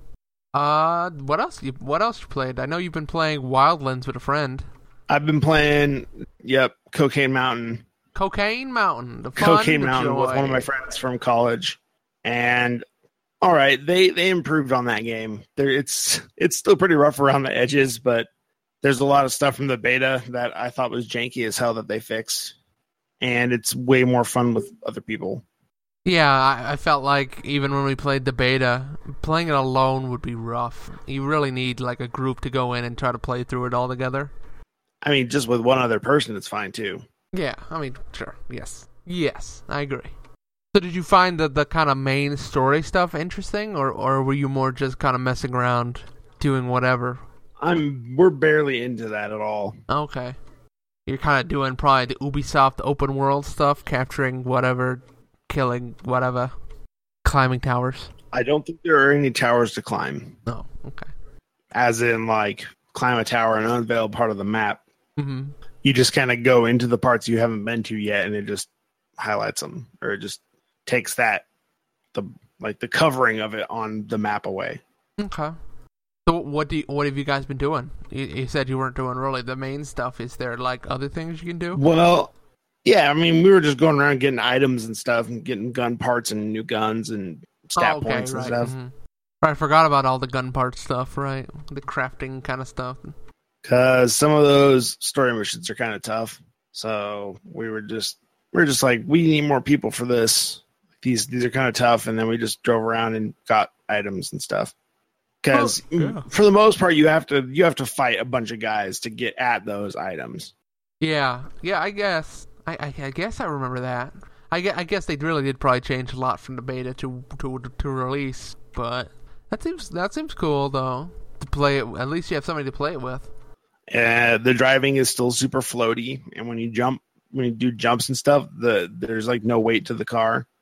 Uh, what else? You, what else you played? I know you've been playing Wildlands with a friend. I've been playing, yep, Cocaine Mountain. Cocaine Mountain. The fun, Cocaine the Mountain joy. With one of my friends from college, and. All right, they they improved on that game. There, it's it's still pretty rough around the edges, but there's a lot of stuff from the beta that I thought was janky as hell that they fixed, and it's way more fun with other people. Yeah, I, I felt like even when we played the beta, playing it alone would be rough. You really need like a group to go in and try to play through it all together. I mean, just with one other person, it's fine too. Yeah, I mean, sure, yes, yes, I agree. So did you find the, the kind of main story stuff interesting, or, or were you more just kind of messing around, doing whatever? I'm we're barely into that at all. Okay. You're kind of doing probably the Ubisoft open world stuff, capturing whatever, killing whatever, climbing towers. I don't think there are any towers to climb. Oh, okay. As in, like, climb a tower and unveil part of the map. Mm-hmm. You just kind of go into the parts you haven't been to yet, and it just highlights them, or it just takes that the like the covering of it on the map away. Okay. So what do you, what have you guys been doing? You, you said you weren't doing really the main stuff. Is there like other things you can do? Well, yeah. I mean, we were just going around getting items and stuff, and getting gun parts and new guns and stat oh, okay, points and right. stuff. Mm-hmm. I forgot about all the gun part stuff. Right, the crafting kind of stuff. Because some of those story missions are kind of tough. So we were just we were just like, we need more people for this. These these are kind of tough, and then we just drove around and got items and stuff. Because oh, yeah. for the most part, you have to you have to fight a bunch of guys to get at those items. Yeah, yeah. I guess I, I, I guess I remember that. I guess, I guess they really did probably change a lot from the beta to to to release, but that seems that seems cool though to play it. At least you have somebody to play it with. Uh, the driving is still super floaty, and when you jump, when you do jumps and stuff, the there's like no weight to the car.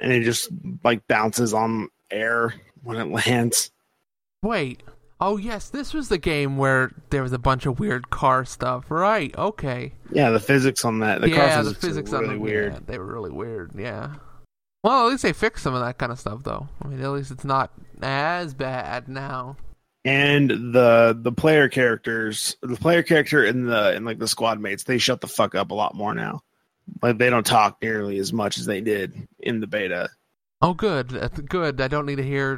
and it just like bounces on air when it lands. Wait. Oh, yes, this was the game where there was a bunch of weird car stuff. Right, okay. Yeah, the physics on that. The yeah, car the physics, physics are on really them, weird. Yeah, they were really weird, yeah. Well, at least they fixed some of that kind of stuff, though. I mean, at least it's not as bad now. And the the player characters, the player character and the and like the squad mates, they shut the fuck up a lot more now. Like they don't talk nearly as much as they did in the beta. Oh, good, That's good. I don't need to hear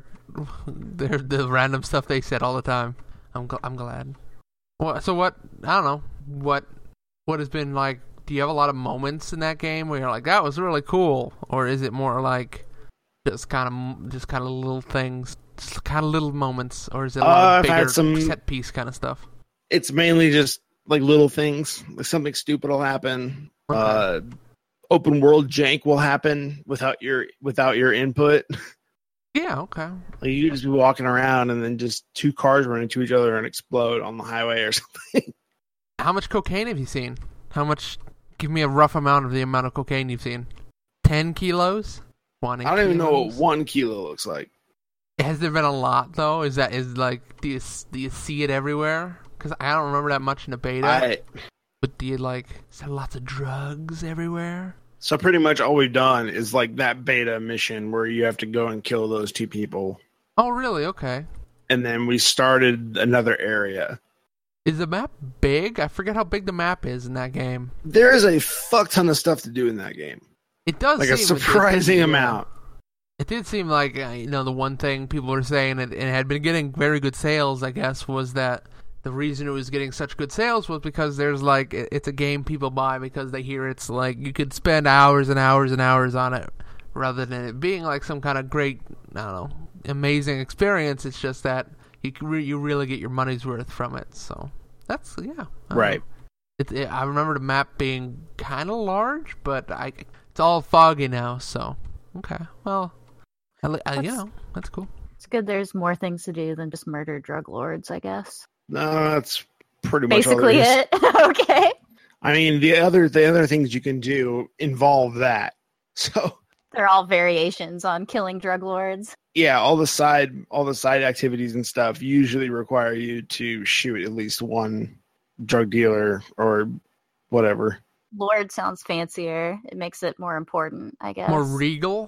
the, the random stuff they said all the time. I'm gl- I'm glad. Well, so what? I don't know what what has been like. Do you have a lot of moments in that game where you're like, that was really cool, or is it more like just kind of just kind of little things, just kind of little moments, or is it a lot Uh, of I've bigger had some- set piece kind of stuff? It's mainly just like little things. Like something stupid will happen. Okay. Uh, open world jank will happen without your without your input. Yeah, okay. Like you just be walking around and then just two cars run into each other and explode on the highway or something. How much cocaine have you seen? How much? Give me a rough amount of the amount of cocaine you've seen. Ten kilos? Twenty. I don't even know what kilos? one kilo looks like. Has there been a lot though? Is that is like do you do you see it everywhere? Because I don't remember that much in the beta. I, But do you like is there lots of drugs everywhere? so pretty much all we've done is like that beta mission where you have to go and kill those two people. Oh really? Okay. And then we started another area. Is the map big? I forget how big the map is in that game. There is a fuck ton of stuff to do in that game. It does Like seem, a surprising it, it, amount. It did seem like uh, you know the one thing people were saying and it had been getting very good sales. I guess was that the reason it was getting such good sales was because there's like it, it's a game people buy because they hear it's like you could spend hours and hours and hours on it rather than it being like some kind of great I don't know amazing experience. It's just that you can re- you really get your money's worth from it. So that's yeah I Right. It, it, I remember the map being kind of large, but I it's all foggy now. So okay, well, I, li- I, you That's- know that's cool. It's good there's more things to do than just murder drug lords, I guess. No, that's pretty much all there Basically is. it. Okay. I mean, the other the other things you can do involve that. So They're all variations on killing drug lords. yeah, all the side all the side activities and stuff usually require you to shoot at least one drug dealer or whatever. Lord sounds fancier. It makes it more important, I guess. More regal.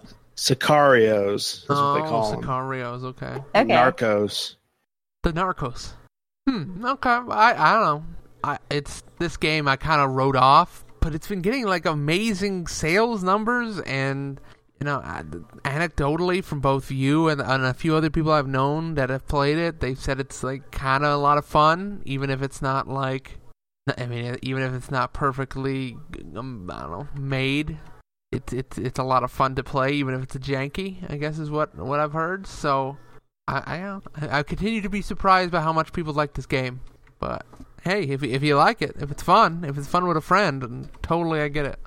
Sicarios is what Oh, they call them. Sicarios. Okay. Okay. Narcos. The Narcos. Hmm. Okay. I I don't know. I it's this game I kind of wrote off, but it's been getting like amazing sales numbers, and you know, I- anecdotally from both you and, and a few other people I've known that have played it, they've said it's like kind of a lot of fun, even if it's not like, I mean, even if it's not perfectly, um, I don't know, made. It's it's it's a lot of fun to play, even if it's a janky. I guess is what what I've heard. So. I, I I continue to be surprised by how much people like this game, but hey, if if you like it, if it's fun, if it's fun with a friend, then totally I get it.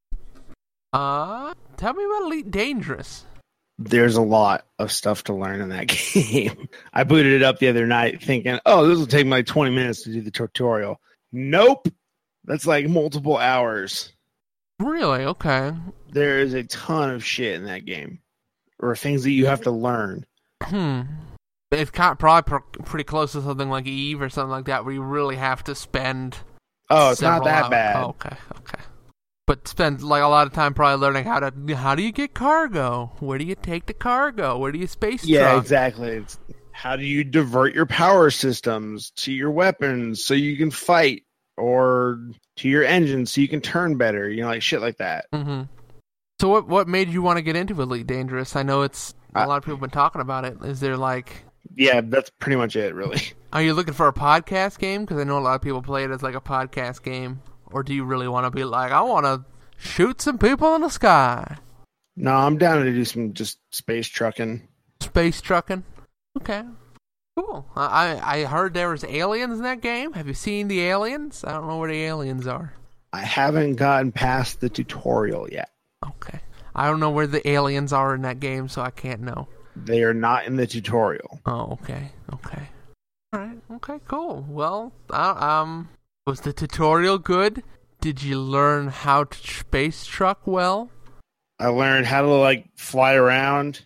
Uh, tell me about Elite Dangerous. There's a lot of stuff to learn in that game. I booted it up the other night thinking, oh, this will take me like twenty minutes to do the tutorial. Nope. That's like multiple hours. Really? Okay. There is a ton of shit in that game, or things that you have to learn. Hmm. It's kind of probably pr- pretty close to something like Eve or something like that, where you really have to spend. Oh, it's not several that hours. bad. Oh, okay, okay. But spend like a lot of time probably learning how to how do you get cargo? Where do you take the cargo? Where do you space Yeah, truck? exactly. It's, how do you divert your power systems to your weapons so you can fight, or to your engines so you can turn better? You know, like shit like that. Mm-hmm. So what what made you want to get into Elite Dangerous? I know it's a Uh, lot of people have been talking about it. Is there like, Yeah, that's pretty much it, really. are you looking for a podcast game? Because I know a lot of people play it as like a podcast game. Or do you really want to be like, I want to shoot some people in the sky? No, I'm down to do some just space trucking. Space trucking? Okay. Cool. I I heard there was aliens in that game. Have you seen the aliens? I don't know where the aliens are. I haven't gotten past the tutorial yet. Okay. I don't know where the aliens are in that game, so I can't know. They are not in the tutorial. Oh, okay. Okay. All right. Okay, cool. Well, uh, um, was the tutorial good? Did you learn how to space truck well? I learned how to like fly around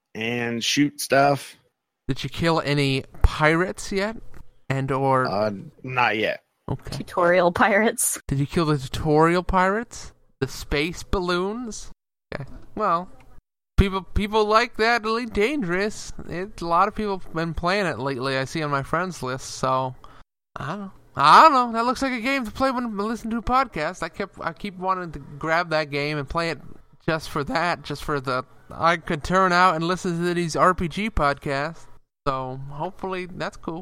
and shoot stuff. Did you kill any pirates yet? And or Uh, not yet. okay. Tutorial pirates. Did you kill the tutorial pirates? The space balloons? Okay. Well, people people like that Elite Dangerous. It, a lot of people have been playing it lately. I see on my friends list. So I don't know. I don't know. That looks like a game to play when I listen to a podcast. I kept I keep wanting to grab that game and play it just for that, just for the I could turn out and listen to these R P G podcasts. So hopefully that's cool.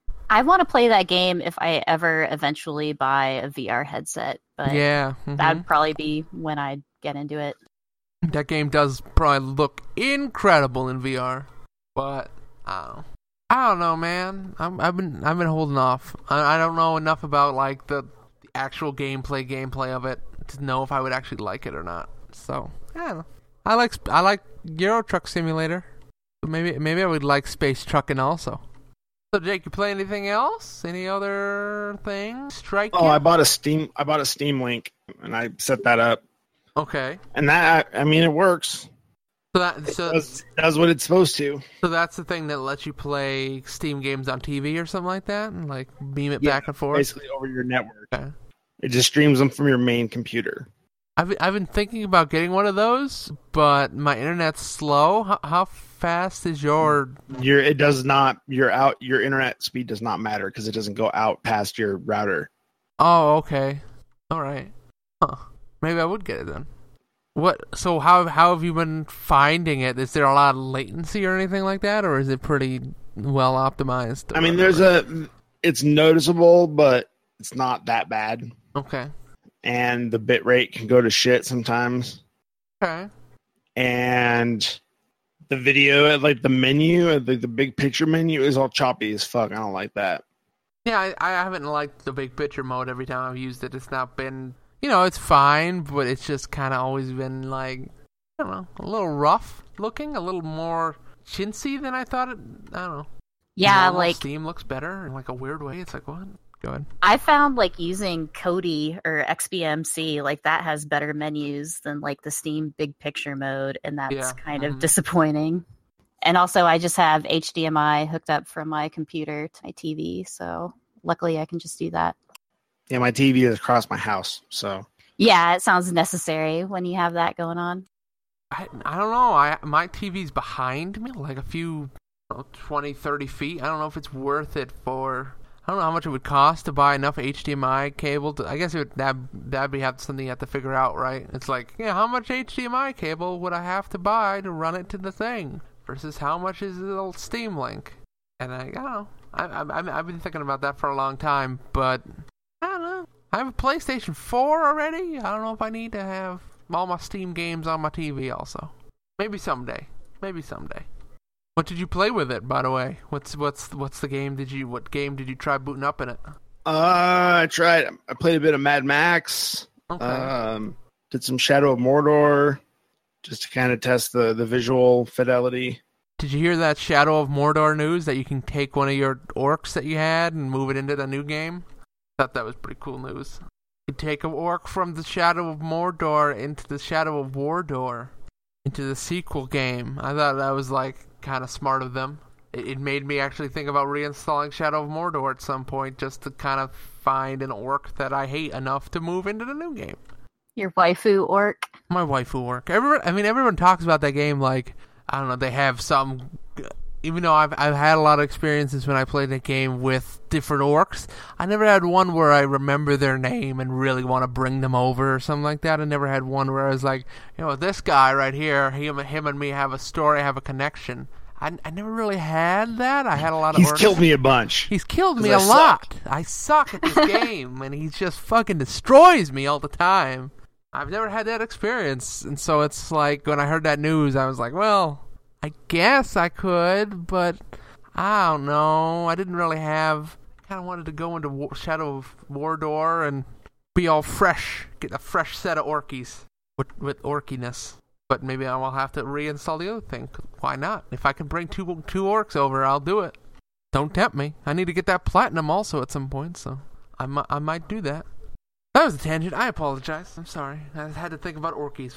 I want to play that game if I ever eventually buy a V R headset, but Yeah. mhm. that would probably be when I get into it. That game does probably look incredible in V R, but I don't know. I don't know, man. I'm, I've been I've been holding off. I, I don't know enough about like the, the actual gameplay gameplay of it to know if I would actually like it or not. So I don't know. I like sp- I like Euro Truck Simulator. So maybe maybe I would like space trucking also. So Jake, you play anything else? Any other things? Strike. Oh, you? I bought a Steam. I bought a Steam Link, and I set that up, Okay. and that I mean it works. So that It so does, does what it's supposed to. So that's the thing that lets you play Steam games on T V or something like that, and like beam it Yeah, back and forth. Basically over your network. Okay. It just streams them from your main computer. I've been- I've been thinking about getting one of those, but my internet's slow. How, how fast is your? Your it does not your out your internet speed does not matter because it doesn't go out past your router. Oh, okay. All right. Huh. Maybe I would get it then. What? So how how have you been finding it? Is there a lot of latency or anything like that, or is it pretty well optimized? I mean, there's a it's noticeable, but it's not that bad. Okay. And the bit rate can go to shit sometimes. Okay. And the video, like the menu, the, the big picture menu, is all choppy as fuck. I don't like that. Yeah, I, I haven't liked the big picture mode every time I've used it. It's not been, you know, it's fine, but it's just kind of always been like, I don't know, a little rough looking, a little more chintzy than I thought it. I don't know. Yeah, Normal like Steam looks better in like a weird way. It's like, what? Go ahead. I found like using Kodi or X B M C, like that has better menus than like the Steam big picture mode, and that's Yeah, kind mhm. of disappointing. And also, I just have H D M I hooked up from my computer to my T V, so luckily I can just do that. Yeah, my T V is across my house, so Yeah, it sounds necessary when you have that going on. I, I don't know. I My T V's behind me, like a few I don't know, twenty, thirty feet. I don't know if it's worth it for... I don't know how much it would cost to buy enough H D M I cable. To, I guess it would, that that'd be have something you have to figure out, right? It's like, yeah, how much H D M I cable would I have to buy to run it to the thing versus how much is the little Steam Link? And I, I don't know. I, I, I've been thinking about that for a long time, but I don't know. I have a PlayStation four already. I don't know if I need to have all my Steam games on my T V also. Maybe someday. Maybe someday. What did you play with it, by the way? What's what's what's the game? Did you what game did you try booting up in it? uh, I tried. I played a bit of Mad Max. Okay. Um, did some Shadow of Mordor, just to kind of test the the visual fidelity. Did you hear that Shadow of Mordor news that you can take one of your orcs that you had and move it into the new game? Thought that was pretty cool news. You take an orc from the Shadow of Mordor into the Shadow of Wardor, into the sequel game. I thought that was like kind of smart of them. It, it made me actually think about reinstalling Shadow of Mordor at some point just to kind of find an orc that I hate enough to move into the new game. Your waifu orc. My waifu orc. Everyone, I mean, everyone talks about that game like, I don't know, they have some... Even though I've I've had a lot of experiences when I played that game with different orcs, I never had one where I remember their name and really want to bring them over or something like that. I never had one where I was like, you know, this guy right here, him, him and me have a story, have a connection. I, I never really had that. I had a lot of He's orcs. killed me a bunch. He's killed me 'Cause a I lot. suck. I suck at this game, and he just fucking destroys me all the time. I've never had that experience, and so it's like when I heard that news, I was like, well, I guess I could, but I don't know. I didn't really have... I kind of wanted to go into War, Shadow of Mordor and be all fresh, get a fresh set of orkies with, with orkiness. But maybe I will have to reinstall the other thing. Why not? If I can bring two two orcs over, I'll do it. Don't tempt me. I need to get that platinum also at some point, so I might, I might do that. That was a tangent. I apologize. I'm sorry. I had to think about orkies.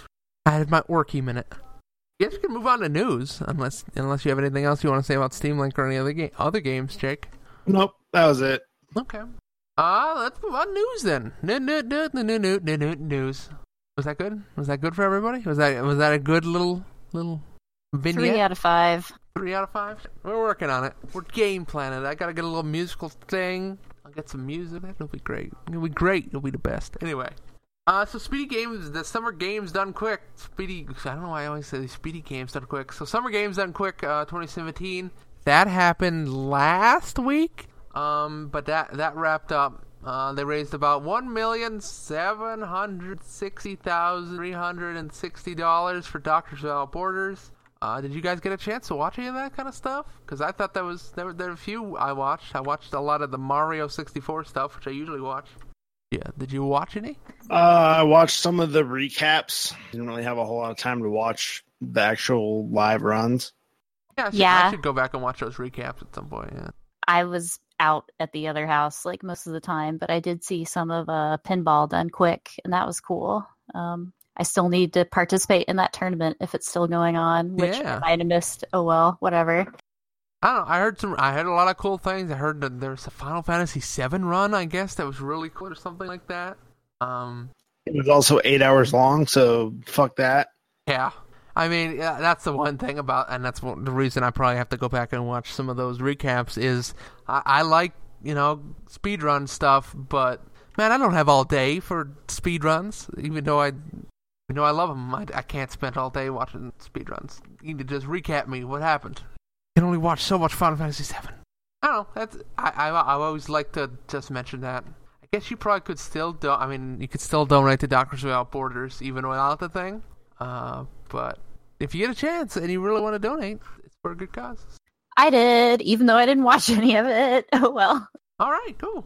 I had my worky minute. Guess we can move on to news, unless unless you have anything else you want to say about Steam Link or any other game, other games, Jake. Nope, that was it. Okay. Uh, let's move on to news then. New, new, new, new, new, new, new, new, news. Was that good? Was that good for everybody? Was that was that a good little little vignette? Three out of five. Three out of five. We're working on it. We're game planning. I gotta get a little musical thing. I'll get some music. That'll be great. It'll be great. It'll be the best. Anyway. Uh, so Speedy Games, the Summer Games Done Quick. Speedy, I don't know why I always say Speedy Games Done Quick. So Summer Games Done Quick, uh, twenty seventeen. That happened last week. Um, but that that wrapped up. Uh, they raised about one million seven hundred sixty thousand three hundred sixty dollars for Doctors Without Borders. Uh, did you guys get a chance to watch any of that kind of stuff? Because I thought that was there were there were a few I watched. I watched a lot of the Mario sixty-four stuff, which I usually watch. Yeah, did you watch any? Uh, I watched some of the recaps. Didn't really have a whole lot of time to watch the actual live runs. Yeah, I should, Yeah. I should go back and watch those recaps at some point. Yeah. I was out at the other house like most of the time, but I did see some of uh, Pinball Done Quick, and that was cool. Um, I still need to participate in that tournament if it's still going on, which Yeah. I might have missed. Oh well, whatever. I don't know. I heard some. I heard a lot of cool things. I heard that there's a Final Fantasy seven run. I guess that was really cool or something like that. Um, It was also eight hours long, so fuck that. yeah. I mean, yeah, that's the one thing about, and that's one, the reason I probably have to go back and watch some of those recaps. Is I, I like you know speedrun stuff, but man, I don't have all day for speedruns. Even though I, you know, I love them, I, I can't spend all day watching speedruns. You need to just recap me what happened. You can only watch so much Final Fantasy seven. I don't know. That's I, I I always like to just mention that. I guess you probably could still do. I mean, you could still donate to Doctors Without Borders even without the thing. Uh, but if you get a chance and you really want to donate, it's for a good cause. I did, even though I didn't watch any of it. Oh well. All right, cool.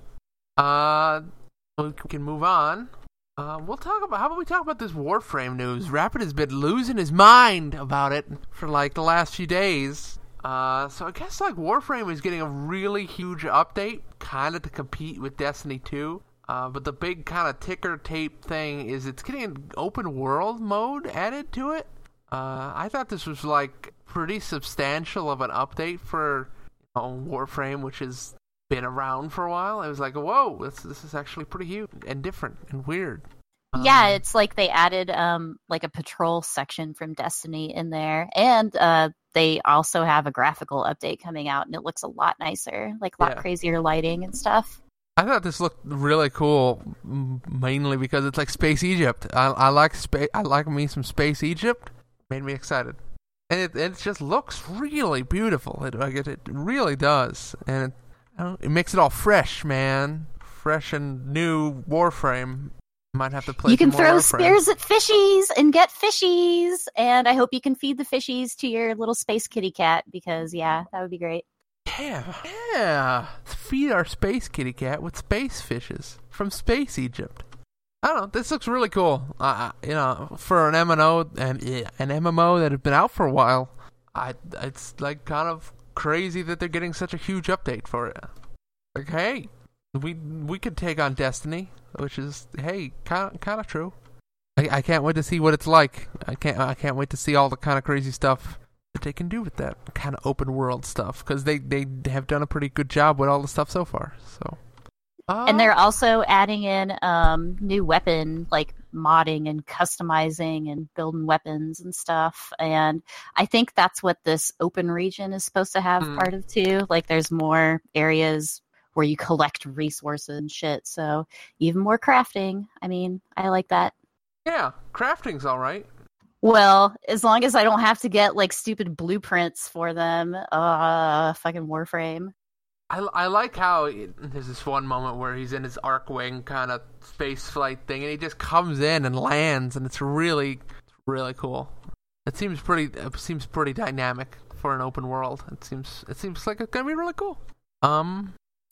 Uh, we can move on. Uh, we'll talk about. How about we talk about this Warframe news? Rapid has been losing his mind about it for like the last few days. Uh, so I guess like Warframe is getting a really huge update, kind of to compete with Destiny two. Uh, but the big kind of ticker tape thing is it's getting an open world mode added to it. Uh, I thought this was like pretty substantial of an update for you know, Warframe, which has been around for a while. I was like, whoa, this this is actually pretty huge and different and weird. Yeah, Um, it's like they added um like a patrol section from Destiny in there, and uh they also have a graphical update coming out, and it looks a lot nicer, like a lot Yeah. crazier lighting and stuff. I thought this looked really cool, m- mainly because it's like Space Egypt. I, I like space. I like me some Space Egypt. Made me excited, and it it just looks really beautiful. It like it, it really does, and it, I don't, it makes it all fresh, man. Fresh and new Warframe. Might have to play. You can some more throw Warframe. spears at fishies and get fishies, and I hope you can feed the fishies to your little space kitty cat, because yeah, that would be great. Yeah, yeah. Feed our space kitty cat with space fishes from Space Egypt. I don't know. This looks really cool. Uh, you know, for an M M O and yeah, an M M O that had been out for a while, I it's like kind of crazy that they're getting such a huge update for it. Like, hey, we we could take on Destiny, which is hey, kind of kind of true. I, I can't wait to see what it's like. I can't I can't wait to see all the kind of crazy stuff that they can do with that kind of open world stuff, because they, they have done a pretty good job with all the stuff so far. So, uh, And they're also adding in um, new weapon, like modding and customizing and building weapons and stuff. And I think that's what this open region is supposed to have Hmm. part of too. Like there's more areas where you collect resources and shit. So even more crafting. I mean, I like that. yeah, crafting's all right. Well, as long as I don't have to get like stupid blueprints for them. Uh, fucking Warframe. I, I like how it, there's this one moment where he's in his Arcwing kind of space flight thing, and he just comes in and lands, and it's really, really cool. It seems pretty, it seems pretty dynamic for an open world. It seems, it seems like it's gonna be really cool. Um,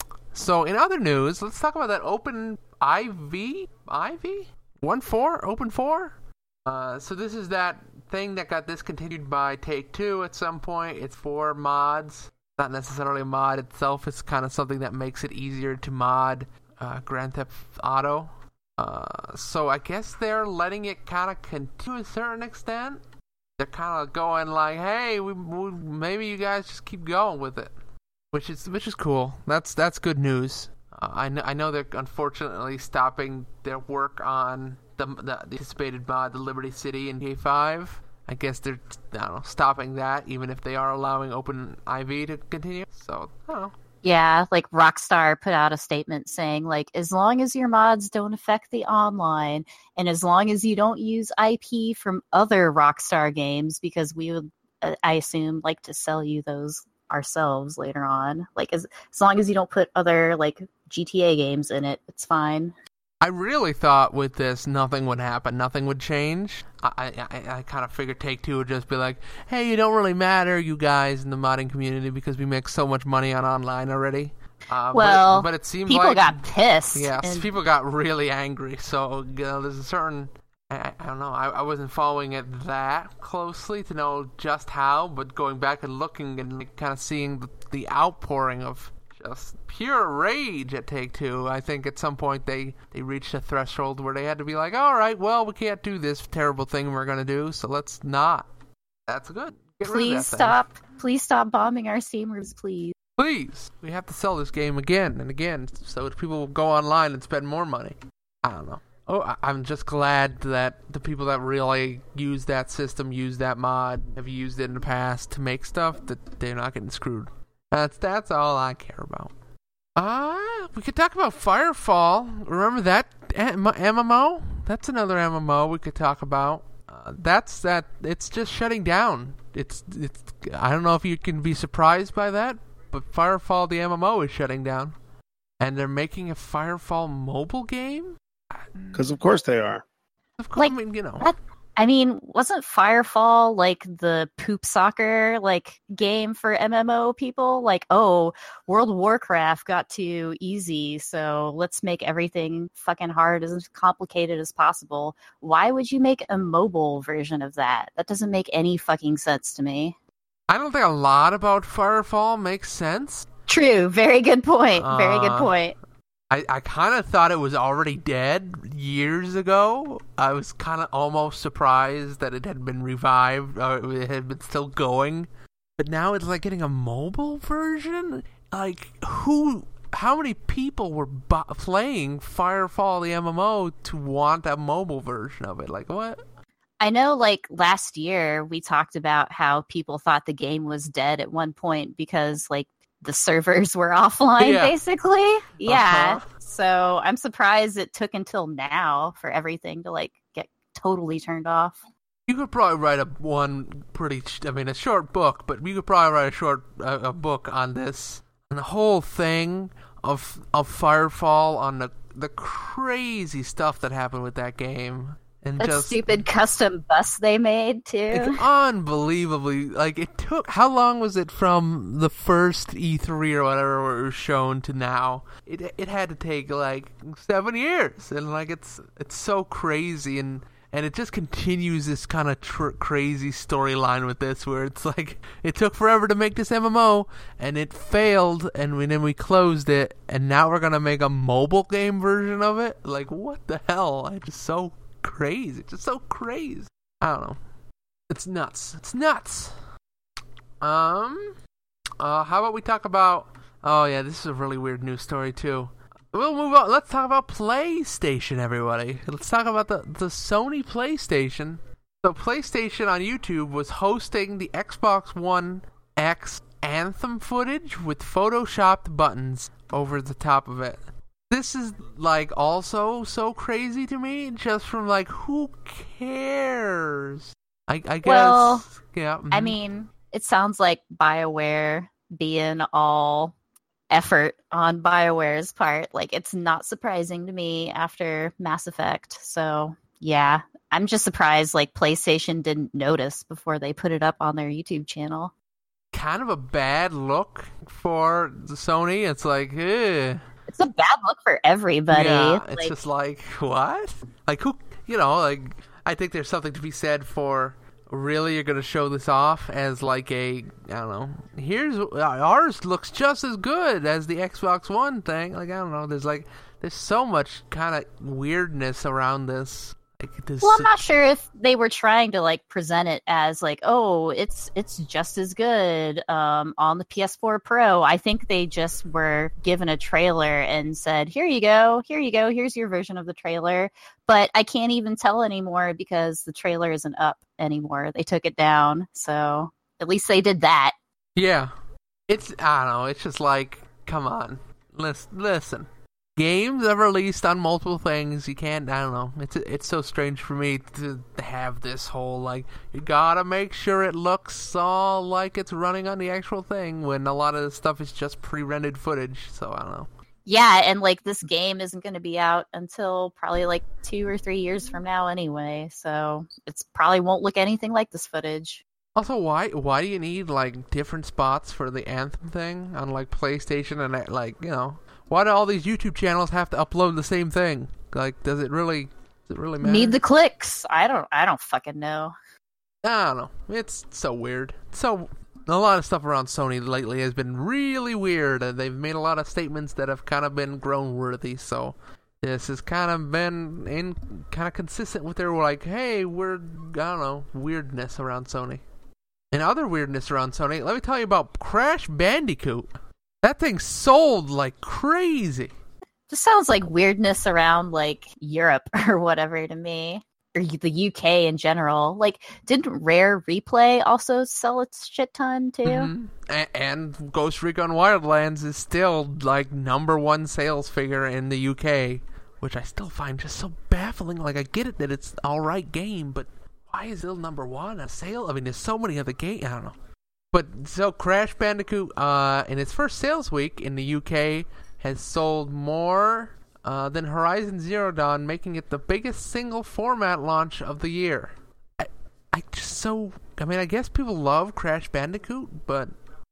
so in other news, let's talk about that Open I V, I V one four, Open four. Uh, so this is that thing that got discontinued by Take-Two at some point. It's for mods. Not necessarily a mod itself. It's kind of something that makes it easier to mod uh, Grand Theft Auto. Uh, so I guess they're letting it kind of continue to a certain extent. They're kind of going like, "Hey, we, we maybe you guys just keep going with it," which is which is cool. That's that's good news. Uh, I know I know they're unfortunately stopping their work on the the anticipated mod, the Liberty City in G T A five. I guess they're I don't know stopping that, even if they are allowing Open I V to continue. So I don't know. Yeah, like Rockstar put out a statement saying, like, as long as your mods don't affect the online, and as long as you don't use I P from other Rockstar games, because we would, uh, I assume, like to sell you those ourselves later on. Like, as as long as you don't put other like G T A games in it, it's fine. I really thought with this nothing would happen, nothing would change. I I, I kind of figured Take-Two would just be like, hey, you don't really matter, you guys in the modding community, because we make so much money on online already. Uh, well, but it, but it seemed people like... got pissed. Yes, and... people got really angry. So you know, there's a certain... I, I don't know, I, I wasn't following it that closely to know just how, but going back and looking and like, kind of seeing the, the outpouring of... just pure rage at Take-Two. I think at some point they, they reached a threshold where they had to be like, all right, well, we can't do this terrible thing we're going to do, so let's not. That's good. Get rid of Please that stop. Thing. Please stop bombing our Steam rooms, please. Please. We have to sell this game again and again so people will go online and spend more money. I don't know. Oh, I- I'm just glad that the people that really use that system, use that mod, have used it in the past to make stuff, that they're not getting screwed. That's that's all I care about. Uh, we could talk about Firefall. Remember that M M O? That's another M M O we could talk about. Uh, that's that. It's just shutting down. It's it's. I don't know if you can be surprised by that, but Firefall, the M M O, is shutting down, and they're making a Firefall mobile game. Because of course they are. Of course, like, I mean, you know. That- I mean, wasn't Firefall like the poop soccer like game for M M O people? Like, oh, World of Warcraft got too easy, so let's make everything fucking hard, as complicated as possible. Why would you make a mobile version of that? That doesn't make any fucking sense to me. I don't think a lot about Firefall makes sense. True. Very good point. Uh, Very good point. I, I kind of thought it was already dead years ago. I was kind of almost surprised that it had been revived, or it had been still going. But now it's like getting a mobile version? Like, who, how many people were bu- playing Firefall the M M O to want a mobile version of it? Like, what? I know, like, last year we talked about how people thought the game was dead at one point because, like, the servers were offline, yeah. basically. Yeah. Uh-huh. So I'm surprised it took until now for everything to, like, get totally turned off. You could probably write a one pretty, I mean, a short book, but you could probably write a short uh, a book on this. And the whole thing of of Firefall, on the the crazy stuff that happened with that game. And that just, stupid custom bus they made, too. It's unbelievably, like, it took, how long was it from the first E three or whatever where it was shown to now? It it had to take, like, seven years. And, like, it's it's so crazy. And, and it just continues this kind of tr- crazy storyline with this, where it's like, it took forever to make this M M O, and it failed, and we, then we closed it, and now we're going to make a mobile game version of it? Like, what the hell? I just so... crazy. It's just so crazy. I don't know. It's nuts. It's nuts. Um, uh, how about we talk about... Oh, yeah, this is a really weird news story, too. We'll move on. Let's talk about PlayStation, everybody. Let's talk about the, the Sony PlayStation. So, PlayStation on YouTube was hosting the Xbox One X Anthem footage with photoshopped buttons over the top of it. This is, like, also so crazy to me, just from, like, who cares? I, I guess, well, yeah. Mm-hmm. I mean, it sounds like BioWare being all effort on BioWare's part. Like, it's not surprising to me after Mass Effect. So, yeah, I'm just surprised, like, PlayStation didn't notice before they put it up on their YouTube channel. Kind of a bad look for Sony. It's like, eh. It's a bad look for everybody. Yeah, it's it's like, just like, what? Like, who, you know, like, I think there's something to be said for really you're gonna show this off as like a, I don't know, here's ours looks just as good as the Xbox One thing. Like, I don't know, there's like there's so much kind of weirdness around this. Like, this Well, I'm not sure if they were trying to like present it as like, oh, it's it's just as good um, on the P S four Pro. I think they just were given a trailer and said, here you go, here you go, here's your version of the trailer. But I can't even tell anymore because the trailer isn't up anymore. They took it down, so at least they did that. Yeah, it's I don't know. It's just like, come on, listen, listen. Games are released on multiple things. You can't, I don't know. It's it's so strange for me to have this whole, like, you gotta make sure it looks all like it's running on the actual thing when a lot of the stuff is just pre-rendered footage. So, I don't know. Yeah, and, like, this game isn't going to be out until probably, like, two or three years from now anyway. So, it's probably won't look anything like this footage. Also, why why do you need, like, different spots for the Anthem thing on, like, PlayStation and, like, you know... Why do all these YouTube channels have to upload the same thing? Like, does it really, does it really matter? Need the clicks. I don't, I don't fucking know. I don't know. It's so weird. So, a lot of stuff around Sony lately has been really weird, and they've made a lot of statements that have kind of been groan-worthy, so this has kind of been in kind of consistent with their, like, hey, we're, I don't know, weirdness around Sony. And other weirdness around Sony, let me tell you about Crash Bandicoot. That thing sold like crazy. Just sounds like weirdness around like Europe or whatever to me, or the U K in general. Like, didn't Rare Replay also sell its shit ton too? Mm-hmm. And, and Ghost Recon Wildlands is still like number one sales figure in the U K, which I still find just so baffling. Like, I get it that it's an all right game, but why is it number one a sale? I mean, there's so many other games. I don't know. But so Crash Bandicoot, uh, in its first sales week in the U K, has sold more uh, than Horizon Zero Dawn, making it the biggest single format launch of the year. I, I just so, I mean, I guess people love Crash Bandicoot, but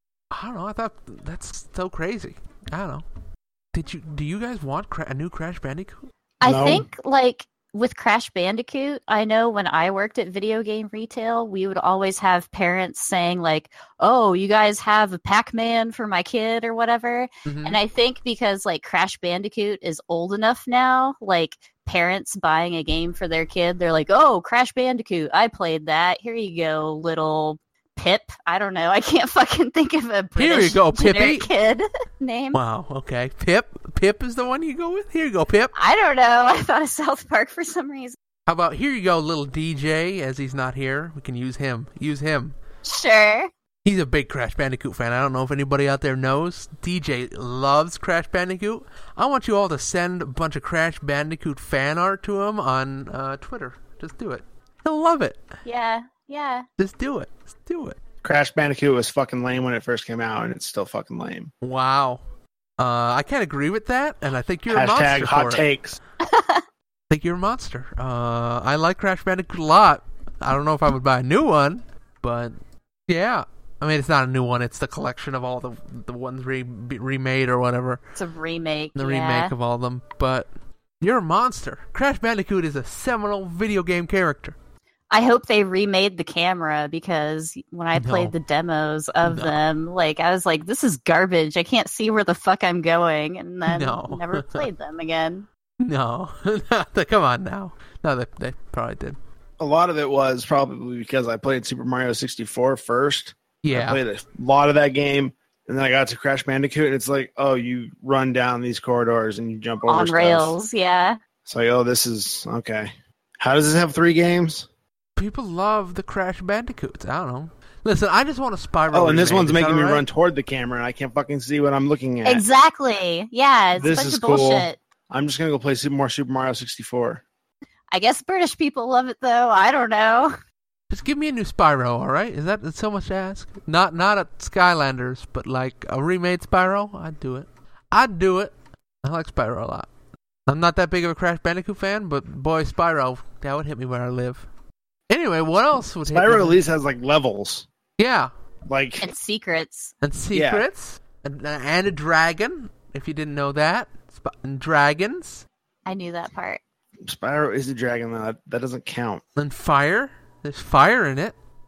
I don't know. I thought that's so crazy. I don't know. Did you? Do you guys want cra- a new Crash Bandicoot? I No. think like. With Crash Bandicoot, I know when I worked at video game retail, we would always have parents saying like, oh, you guys have a Pac-Man for my kid or whatever. Mm-hmm. And I think because like Crash Bandicoot is old enough now, like parents buying a game for their kid, they're like, oh, Crash Bandicoot, I played that. Here you go, little Pip. I don't know. I can't fucking think of a British Here you go, Pippy. kid name. Wow, okay. Pip? Pip is the one you go with? Here you go, Pip. I don't know. I thought of South Park for some reason. How about, here you go, little D J, as he's not here. We can use him. Use him. Sure. He's a big Crash Bandicoot fan. I don't know if anybody out there knows. D J loves Crash Bandicoot. I want you all to send a bunch of Crash Bandicoot fan art to him on uh, Twitter. Just do it. He'll love it. Yeah, yeah. Just do it. Just do it. Crash Bandicoot was fucking lame when it first came out, and it's still fucking lame. Wow. Uh, I can't agree with that, and I think you're a Hashtag monster hot for it. takes. I think you're a monster. Uh, I like Crash Bandicoot a lot. I don't know if I would buy a new one, but yeah. I mean, it's not a new one. It's the collection of all the the ones re- remade or whatever. It's a remake. The yeah. remake of all of them. But you're a monster. Crash Bandicoot is a seminal video game character. I hope they remade the camera because when I played No. the demos of No. them, like I was like, this is garbage. I can't see where the fuck I'm going, and then No. never played them again. No. Come on now. No, they, they probably did. A lot of it was probably because I played Super Mario sixty-four first. I Yeah. played a lot of that game, and then I got to Crash Bandicoot, and it's like, oh, you run down these corridors and you jump over On stuff. rails, yeah. It's like, oh, this is okay. How does this have three games? People love the Crash Bandicoots. I don't know. Listen, I just want a Spyro. Oh, and this remake. one's Is that making me all right? run toward the camera, and I can't fucking see what I'm looking at. Exactly. Yeah, it's This a bunch is of cool. bullshit. I'm just gonna go play Super more Super Mario sixty-four. I guess British people love it though. I don't know. Just give me a new Spyro, all right? Is that that's so much to ask? Not not a Skylanders, but like a remade Spyro. I'd do it. I'd do it. I like Spyro a lot. I'm not that big of a Crash Bandicoot fan, but boy, Spyro, that would hit me where I live. Anyway, what else would hit Spyro me? at least has like levels, Yeah, like It's secrets. and secrets, and, and a dragon. If you didn't know that, Sp- and dragons, I knew that part. Spyro is a dragon. Though. That, that doesn't count. and fire. There's fire in it.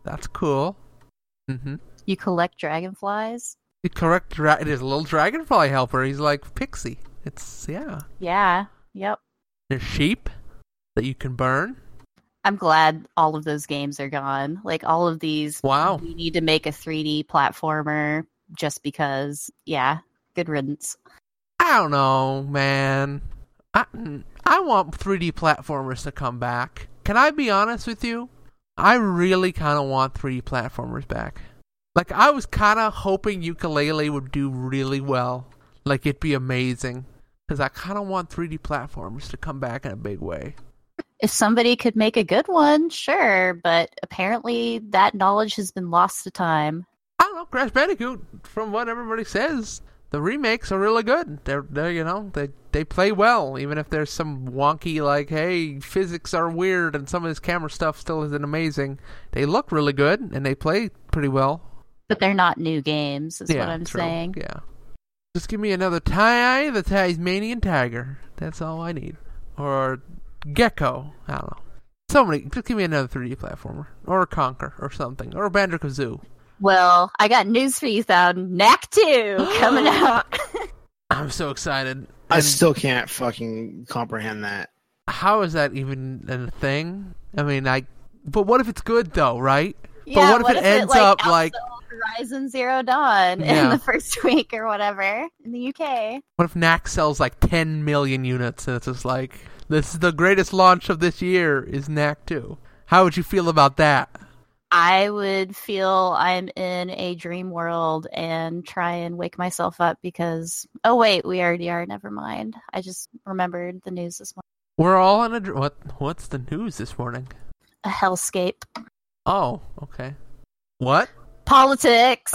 That's cool. Mm-hmm. You collect dragonflies. You collect. Dra- There's a little dragonfly helper. He's like Pixie. It's yeah. Yeah. Yep. There's sheep that you can burn. I'm glad all of those games are gone. Like all of these. Wow. We need to make a three D platformer just because. Yeah. Good riddance. I don't know, man. I I want three D platformers to come back. Can I be honest with you? I really kind of want three D platformers back. Like, I was kind of hoping Yooka-Laylee would do really well. Like, it'd be amazing. Because I kind of want three D platformers to come back in a big way. If somebody could make a good one, sure. But apparently that knowledge has been lost to time. I don't know, Crash Bandicoot, from what everybody says, the remakes are really good. They're, they're you know, they they play well, even if there's some wonky, like, hey, physics are weird and some of this camera stuff still isn't amazing. They look really good, and they play pretty well. But they're not new games, is yeah, what I'm true. saying. Yeah. Just give me another Ty, the Tasmanian Tiger. That's all I need. Or Gecko. I don't know. So many. Just give me another three D platformer. Or a Conker, or something. Or a Banjo-Kazooie. Well, I got news for you, Thouden. Knack two coming out. I'm so excited. I And still can't fucking comprehend that. how is that even a thing? I mean, I. But what if it's good though, right? Yeah, but what if it ends like, up like? outsold Horizon Zero Dawn Yeah. in the first week or whatever in the U K? What if Knack sells like ten million units and it's just like, this is the greatest launch of this year is Knack two? How would you feel about that? I would feel I'm in a dream world and try and wake myself up because, oh wait, we already are. Never mind. I just remembered the news this morning. We're all in a dr- what? What's the news this morning? A hellscape. Oh, okay. What? Politics.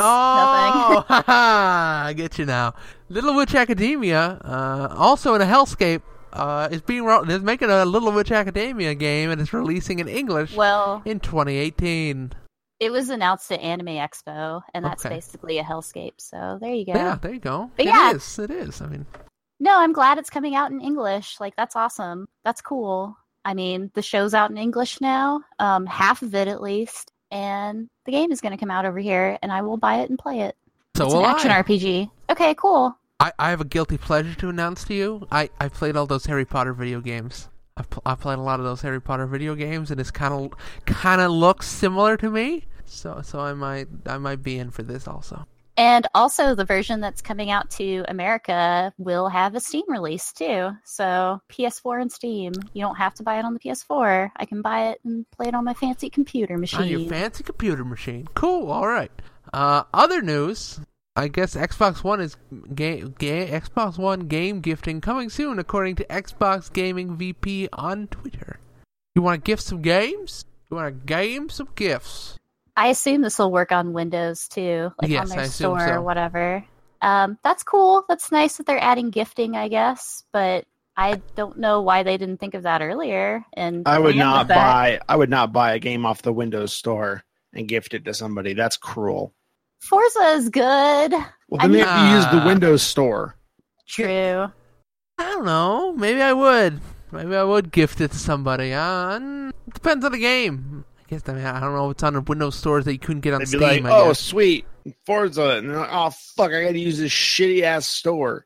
Oh, Nothing. haha, I get you now. Little Witch Academia, uh, also in a hellscape, uh, is being ro- is making a Little Witch Academia game and it's releasing in English Well, in twenty eighteen. it was announced at Anime Expo, and that's Okay. basically a hellscape. So there you go. Yeah, there you go. But It yeah. is. It is. I mean, No, I'm glad it's coming out in English. Like, that's awesome. That's cool. I mean, the show's out in English now, um, half of it at least, and the game is going to come out over here, and I will buy it and play it. so It's will an action I. R P G. Okay, cool. I. I have a guilty pleasure to announce to you. I, I played all those Harry Potter video games. I've, pl- I played a lot of those Harry Potter video games, and it's kind of kind of looks similar to me. So so I might I might be in for this also. And also, the version that's coming out to America will have a Steam release, too. So, P S four and Steam. You don't have to buy it on the P S four. I can buy it and play it on my fancy computer machine. On your fancy computer machine. Cool. All right. Uh, other news. I guess Xbox One is game. Ga- Xbox One game gifting coming soon, according to Xbox Gaming V P on Twitter. You want to gift some games? You want to game some gifts? I assume this will work on Windows, too. Like Yes, on their I assume store so. or whatever. Um, that's cool. That's nice that they're adding gifting, I guess. But I don't know why they didn't think of that earlier. And I would ran not with that. buy. I would not buy a game off the Windows Store and gift it to somebody. That's cruel. Forza is good. Well, I then they mean- have to use the Ah. Windows Store. True. I don't know. Maybe I would. Maybe I would gift it to somebody. Uh, mm, it depends on the game. I guess I mean I don't know. It's on the Windows stores that you couldn't get on They'd Steam. be like, I "Oh, guess. sweet, Forza," and they're like, "Oh, fuck, I got to use this shitty ass store."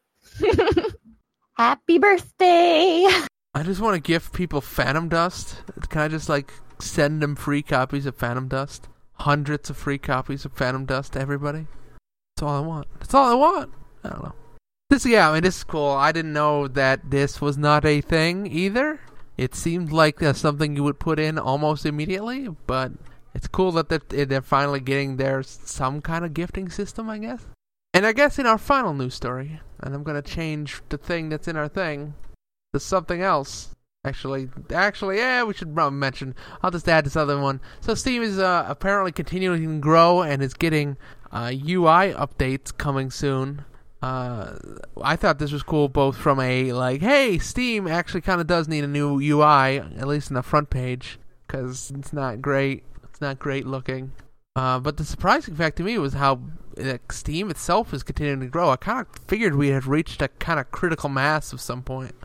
Happy birthday. I just want to gift people Phantom Dust. Can I just like send them free copies of Phantom Dust? Hundreds of free copies of Phantom Dust to everybody. That's all I want. That's all I want. I don't know. This, yeah, I mean, this is cool. I didn't know that this was not a thing either. It seemed like uh, something you would put in almost immediately, but it's cool that they're, they're finally getting their some kind of gifting system, I guess. And I guess in our final news story, and I'm going to change the thing that's in our thing to something else. Actually, actually, yeah, we should probably mention. I'll just add this other one. So Steam is uh, apparently continuing to grow and is getting uh, U I updates coming soon. Uh, I thought this was cool, both from a like, hey, Steam actually kind of does need a new U I, at least in the front page, because it's not great. It's not great looking. Uh, but the surprising fact to me was how uh, Steam itself is continuing to grow. I kind of figured we had reached a kind of critical mass at some point.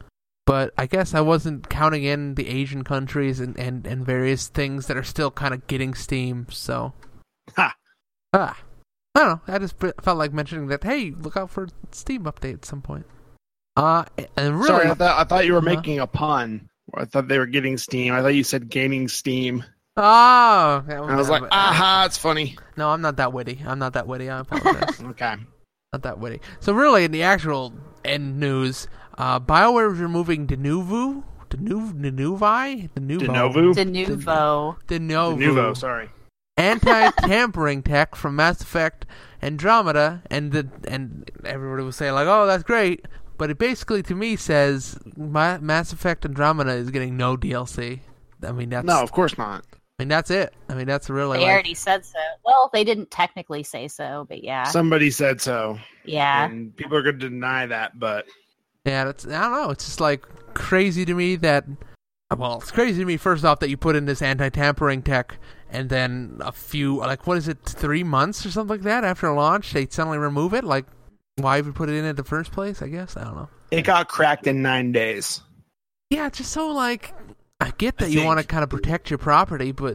But I guess I wasn't counting in the Asian countries and, and, and various things that are still kind of getting Steam, so... Ha! Ah. I don't know, I just felt like mentioning that, hey, look out for Steam update at some point. Uh, and really... Sorry, I thought, I thought you were uh-huh. making a pun. I thought they were getting Steam. I thought you said gaining Steam. Oh! And I was like, aha, it's funny. No, I'm not that witty. I'm not that witty, I apologize. Okay. Not that witty. So really, in the actual end news, uh, BioWare is removing Denuvo? Denu- Denuvi? Denuvo? Denuvo? Denuvo. Denuvo. Denuvo, sorry. Anti-tampering tech from Mass Effect Andromeda, and the, and everybody was saying like, oh, that's great, but it basically to me says Ma- Mass Effect Andromeda is getting no D L C. I mean, that's No, of course not. I mean, that's it. I mean, that's really They like, already said so. Well, they didn't technically say so, but yeah. Somebody said so. yeah. And people are going to deny that, but yeah, that's, I don't know. It's just like crazy to me that, well, it's crazy to me first off that you put in this anti-tampering tech, and then a few, like, what is it, three months or something like that after launch, they suddenly remove it? Like, why even put it in in the first place, I guess? I don't know. it got cracked in nine days. Yeah, it's just so, like, I get that I you want to think- kind of protect your property, but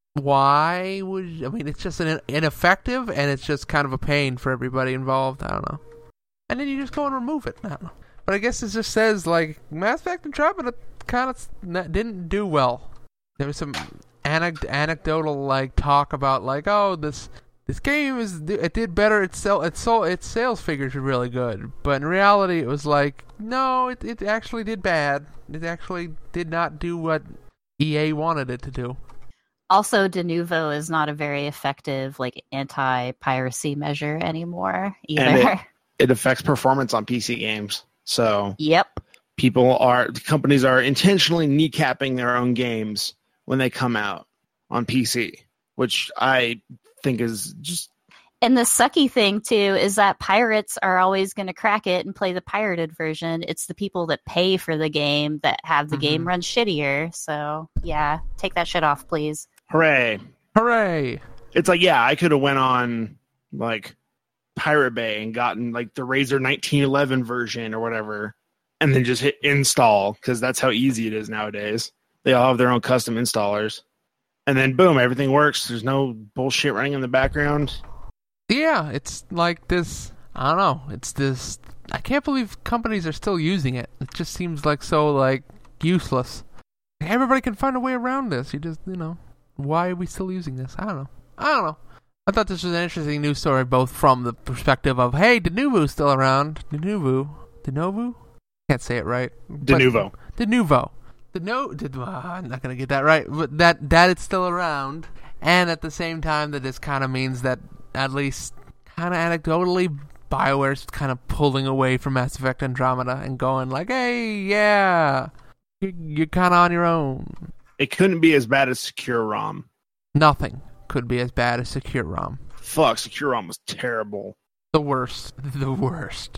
why would, I mean, it's just an ineffective, and it's just kind of a pain for everybody involved. I don't know. And then you just go and remove it. I don't know. But I guess it just says, like, Mass Effect Andromeda kind of n- didn't do well. There was some anec- anecdotal, like, talk about, like, oh, this this game is it did better. Its sell its sold its sales figures are really good. But in reality, it was like, no, it it actually did bad. It actually did not do what E A wanted it to do. Also, Denuvo is not a very effective like anti-piracy measure anymore either. And it, it affects performance on P C games. So Yep. people are, companies are intentionally kneecapping their own games when they come out on P C, which I think is just... And the sucky thing, too, is that pirates are always going to crack it and play the pirated version. It's the people that pay for the game that have the Mhm. game run shittier. So, yeah, take that shit off, please. Hooray. Hooray! It's like, yeah, I could have went on, like, Pirate Bay and gotten, like, the Razer nineteen eleven version or whatever, and then just hit install, because that's how easy it is nowadays. They all have their own custom installers. And then, boom, everything works. There's no bullshit running in the background. Yeah, it's like this. I don't know. It's this. I can't believe companies are still using it. It just seems like so like useless. Everybody can find a way around this. You just, you know, why are we still using this? I don't know. I don't know. I thought this was an interesting news story, both from the perspective of, hey, Denuvo's still around. Denuvo, Denuvo. Can't say it right. Denuvo. Denuvo. The no, did, uh, I'm not gonna get that right, but that that it's still around, and at the same time that this kind of means that at least kind of anecdotally, BioWare's kind of pulling away from Mass Effect Andromeda and going like, hey, yeah, you're, you're kind of on your own. It couldn't be as bad as Secure ROM. Nothing could be as bad as Secure ROM. Fuck, Secure ROM was terrible. The worst, the worst.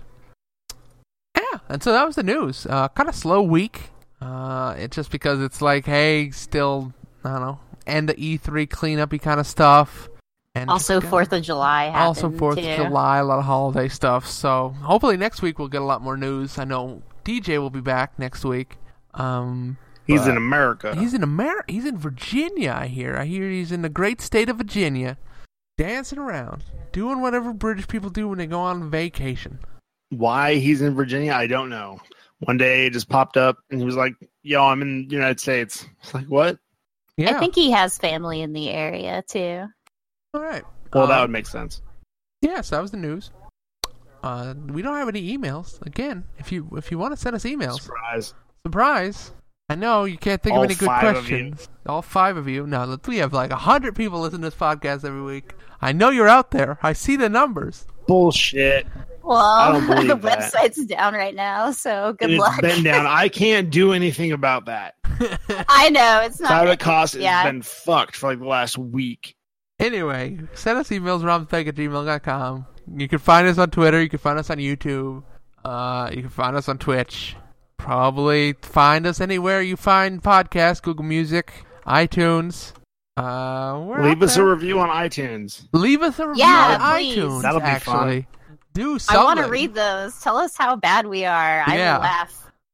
Yeah, and so that was the news. Uh, kind of slow week. Uh, it's just because it's like, hey, still, I don't know, end the E three cleanup-y kind of stuff. And Also, just- fourth of July happened, Also, fourth too. of July, a lot of holiday stuff. So hopefully next week we'll get a lot more news. I know D J will be back next week. Um, He's but in America. He's in America. He's in Virginia, I hear. I hear he's in the great state of Virginia, dancing around, doing whatever British people do when they go on vacation. Why he's in Virginia, I don't know. One day it just popped up and he was like, yo, I'm in the United States. It's like, what? Yeah. I think he has family in the area, too. All right. Well, that Um, would make sense. Yes, that was the news. Uh, we don't have any emails. Again, if you if you want to send us emails, Surprise. surprise. I know you can't think All of any good five of you. questions. All five of you. No, look, we have like a hundred people listen to this podcast every week. I know you're out there. I see the numbers. Bullshit. Well, I don't believe the that. website's down right now, so good It's luck. been down. I can't do anything about that. I know, it's not... Private cost yeah. has been fucked for like the last week. Anyway, send us emails, romspeg at gmail dot com. You can find us on Twitter. You can find us on YouTube. Uh, you can find us on Twitch. Probably find us anywhere you find podcasts, Google Music, iTunes. Uh, we're Leave out us there. a review on iTunes. Leave us a review Yeah, on please. iTunes. That'll be actually. fun. Do I something. want to read those. Tell us how bad we are. I Yeah. will laugh.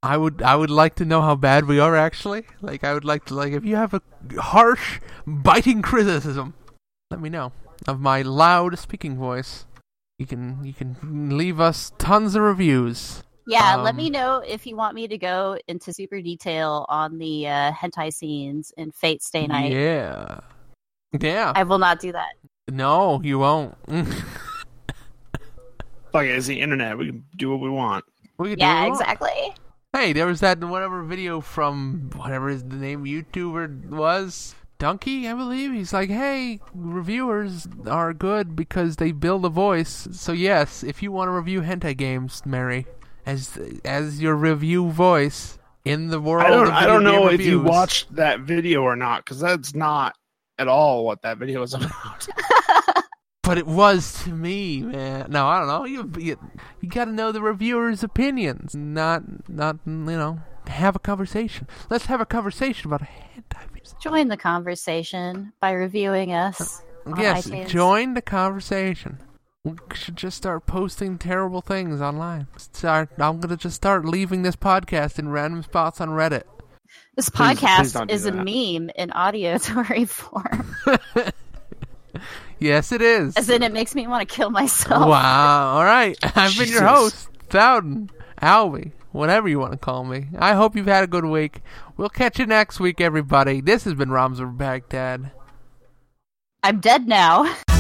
I would I would like to know how bad we are actually. Like I would like to like if you have a harsh, biting criticism, let me know of my loud speaking voice. You can you can leave us tons of reviews. Yeah, Um, let me know if you want me to go into super detail on the uh, hentai scenes in Fate Stay Night. Yeah. Yeah. I will not do that. No, you won't. Fuck it, it's the internet. We can do what we want. We can do Yeah, what we want. exactly. Hey, there was that whatever video from whatever his the name YouTuber was. Donkey, I believe. He's like, hey, reviewers are good because they build a voice. So yes, if you want to review hentai games, Mary, as as your review voice in the world I don't. of I video don't know game if you reviews. watched that video or not, because that's not at all what that video was about. But it was to me, man. No, I don't know. You you, you got to know the reviewer's opinions, not not you know. Have a conversation. Let's have a conversation about a hentai music. Join the conversation by reviewing us. on Yes, iTunes. join the conversation. We should just start posting terrible things online. Start. I'm gonna just start leaving this podcast in random spots on Reddit. This Please- please podcast don't do is a that. meme in auditory form. Yes, it is. As in, it makes me want to kill myself. Wow. All right. I've been your Jesus. host, Thowden, Albie, whatever you want to call me. I hope you've had a good week. We'll catch you next week, everybody. This has been Rams of Baghdad. I'm dead now.